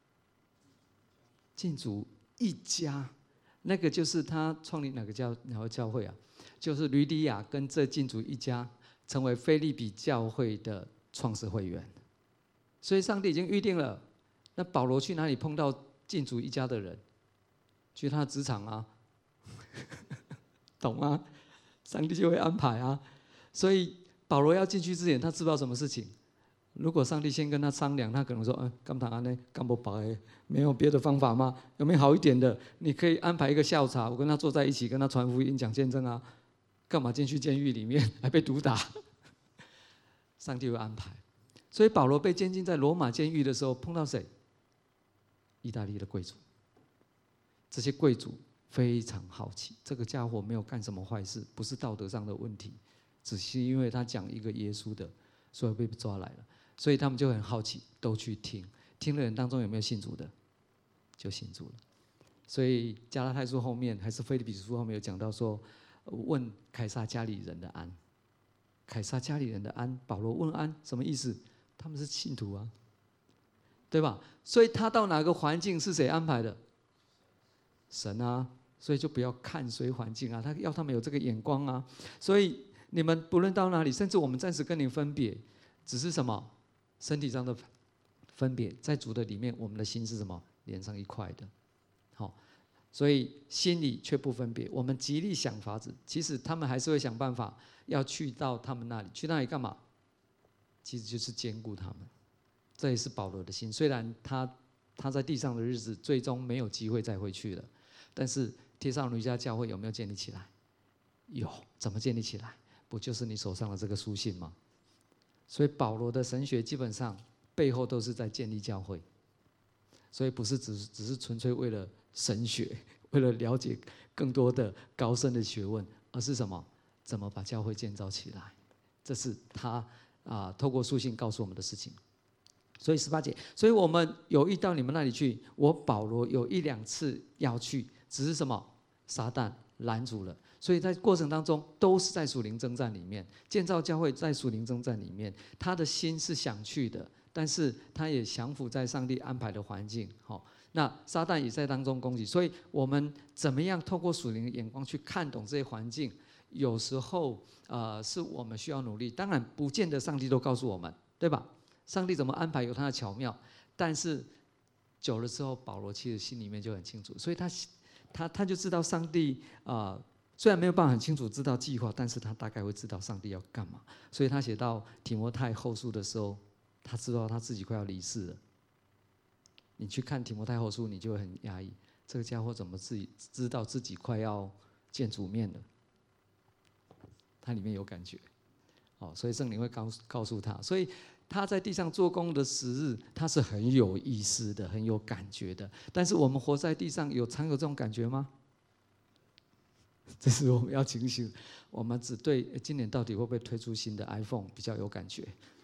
进主一家，那个就是他创立哪个教哪个教会啊？就是吕底亚跟这进主一家成为腓立比教会的创始会员。所以上帝已经预定了，那保罗去哪里碰到进主一家的人？去他的职场啊，懂吗？上帝就会安排啊。所以保罗要进去之前，他知道什么事情？如果上帝先跟他商量，他可能说：“嗯，干嘛安呢？干不白？没有别的方法吗？有没有好一点的？你可以安排一个下午茶，我跟他坐在一起，跟他传福音、讲见证啊。干嘛进去监狱里面还被毒打？上帝会安排。所以保罗被监禁在罗马监狱的时候，碰到谁？意大利的贵族。这些贵族非常好奇，这个家伙没有干什么坏事，不是道德上的问题，只是因为他讲一个耶稣的，所以被抓来了。所以他们就很好奇，都去听。听的人当中有没有信主的？就信主了。所以加拉太书后面还是腓立比书后面有讲到说，问凯撒家里人的安。凯撒家里人的安，保罗问安，什么意思？他们是信徒啊，对吧？所以他到哪个环境是谁安排的？神啊，所以就不要看随环境啊，他要他们有这个眼光啊。所以你们不论到哪里，甚至我们暂时跟你分别，只是什么身体上的分别，在主的里面，我们的心是什么连上一块的。好，所以心里却不分别。我们极力想法子，其实他们还是会想办法要去到他们那里，去那里干嘛？其实就是兼顾他们。这也是保罗的心，虽然他他在地上的日子最终没有机会再回去了，但是帖撒罗尼迦教会有没有建立起来？有，怎么建立起来？不就是你手上的这个书信吗？所以保罗的神学基本上背后都是在建立教会，所以不是只只是纯粹为了神学，为了了解更多的高深的学问，而是什么？怎么把教会建造起来？这是他啊透过书信告诉我们的事情。所以十八节，所以我们有意到你们那里去。我保罗有一两次要去，只是什么？撒旦拦阻了。所以在过程当中，都是在属灵征战里面，建造教会在属灵征战里面，他的心是想去的，但是他也降服在上帝安排的环境。好，那撒旦也在当中攻击。所以我们怎么样透过属灵的眼光去看懂这些环境？有时候呃是我们需要努力，当然不见得上帝都告诉我们，对吧？上帝怎么安排有他的巧妙，但是久了之后，保罗其实心里面就很清楚，所以他他他就知道上帝啊、呃、 虽然没有办法很清楚知道计划，但是他大概会知道上帝要干嘛。所以他写到提摩太后书的时候，他知道他自己快要离世了。你去看提摩太后书，你就会很压抑，这个家伙怎么自己知道自己快要见主面了？他里面有感觉，哦，所以圣灵会告告诉他，所以他在地上做工的时日，他是很有意思的，很有感觉的。但是我们活在地上，有常有这种感觉吗？这是我们要警醒。我们只对今年到底会不会推出新的 iPhone 比较有感觉，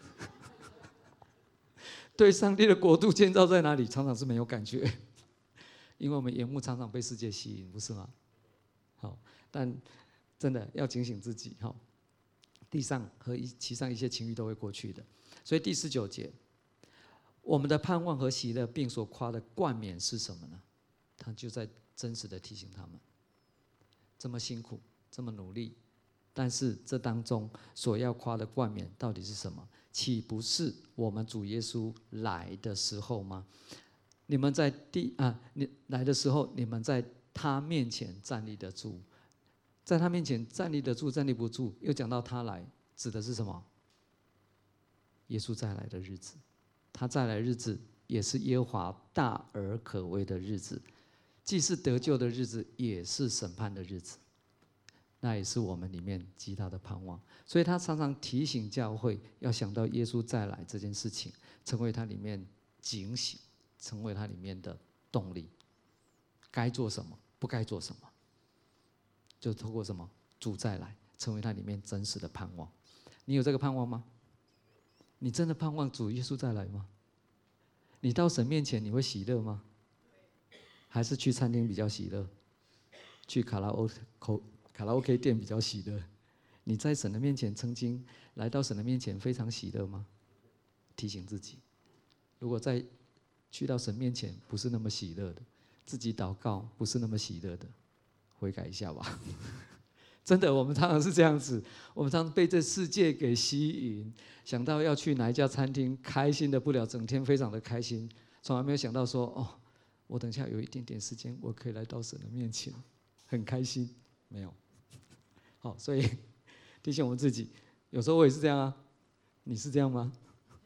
对上帝的国度建造在哪里，常常是没有感觉，因为我们眼目常常被世界吸引，不是吗？好，但真的要警醒自己。地上和其上一切情欲都会过去的。所以第十九节，我们的盼望和喜乐并所夸的冠冕是什么呢？他就在真实的提醒他们，这么辛苦，这么努力，但是这当中所要夸的冠冕到底是什么？岂不是我们主耶稣来的时候吗？你们在地啊，你来的时候，你们在他面前站立得住，在他面前站立得住，站立不住，又讲到他来，指的是什么？耶稣再来的日子，他再来的日子也是耶和华大而可畏的日子，既是得救的日子，也是审判的日子，那也是我们里面极大的盼望。所以他常常提醒教会要想到耶稣再来这件事情，成为他里面警醒，成为他里面的动力。该做什么，不该做什么，就透过什么主再来，成为他里面真实的盼望。你有这个盼望吗？你真的盼望主耶稣再来吗？你到神面前你会喜乐吗？还是去餐厅比较喜乐，去卡拉 OK 卡拉 OK 店比较喜乐？你在神的面前曾经来到神的面前非常喜乐吗？提醒自己，如果在去到神面前不是那么喜乐的，自己祷告不是那么喜乐的，悔改一下吧。真的，我们常常是这样子，我们常常被这世界给吸引，想到要去哪一家餐厅，开心的不了，整天非常的开心，从来没有想到说，哦，我等一下有一点点时间，我可以来到神的面前，很开心。没有，好，所以提醒我们自己，有时候我也是这样啊，你是这样吗？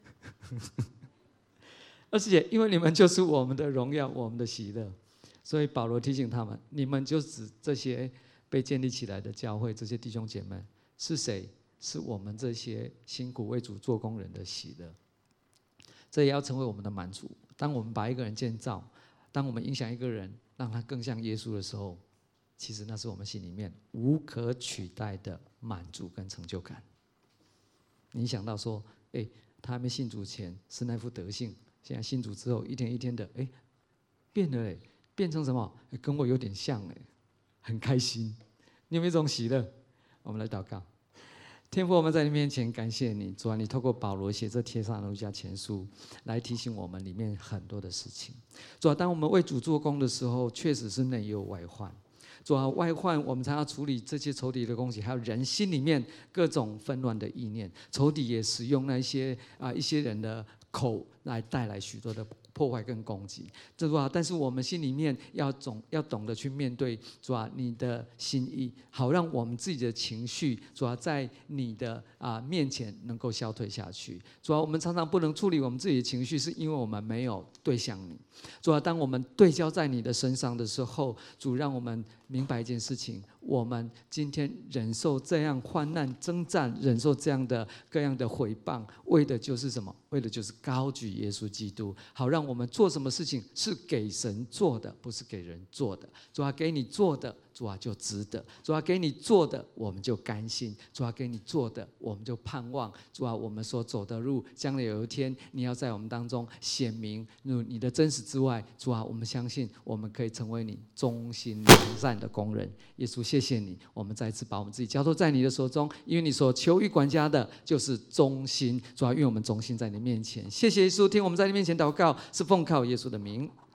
而且因为你们就是我们的荣耀，我们的喜乐，所以保罗提醒他们，你们就指这些被建立起来的教会，这些弟兄姐妹是谁？是我们这些辛苦为主做工人的喜乐。这也要成为我们的满足。当我们把一个人建造，当我们影响一个人，让他更像耶稣的时候，其实那是我们心里面无可取代的满足跟成就感。你想到说，哎，他还没信主前是那副德性，现在信主之后，一天一天的，哎，变了哎，变成什么？跟我有点像哎，很开心。你有没有这种喜乐？我们来祷告。天父，我们在你面前感谢你，主啊，你透过保罗写这帖撒罗尼迦前书，来提醒我们里面很多的事情。主啊，当我们为主做工的时候，确实是内忧外患。主啊，外患我们才要处理这些仇敌的攻击，还有人心里面各种纷乱的意念。仇敌也使用那些啊一些人的口来带来许多的破坏跟攻击，主啊，但是我们心里面要总要懂得去面对，主啊，你的心意，好让我们自己的情绪，主啊，在你的啊面前能够消退下去。主啊，我们常常不能处理我们自己的情绪，是因为我们没有对向你。主啊，当我们对焦在你的身上的时候，主让我们明白一件事情：我们今天忍受这样患难征战，忍受这样的各样的毁谤，为的就是什么？为的就是高举耶稣基督，好让我们做什么事情是给神做的，不是给人做的。主啊，给你做的，主啊就值得；主啊，给你做的，我们就甘心；主啊，给你做的，我们就盼望。主啊，我们所走的路，将来有一天你要在我们当中显明你的真实之外，主啊，我们相信我们可以成为你忠心良善的工人。耶稣，谢谢你，我们再一次把我们自己交托在你的手中，因为你所求于管家的就是忠心。主啊，愿我们忠心在你面前。谢谢耶稣，听我们在你面前祷告，是奉靠耶稣的名。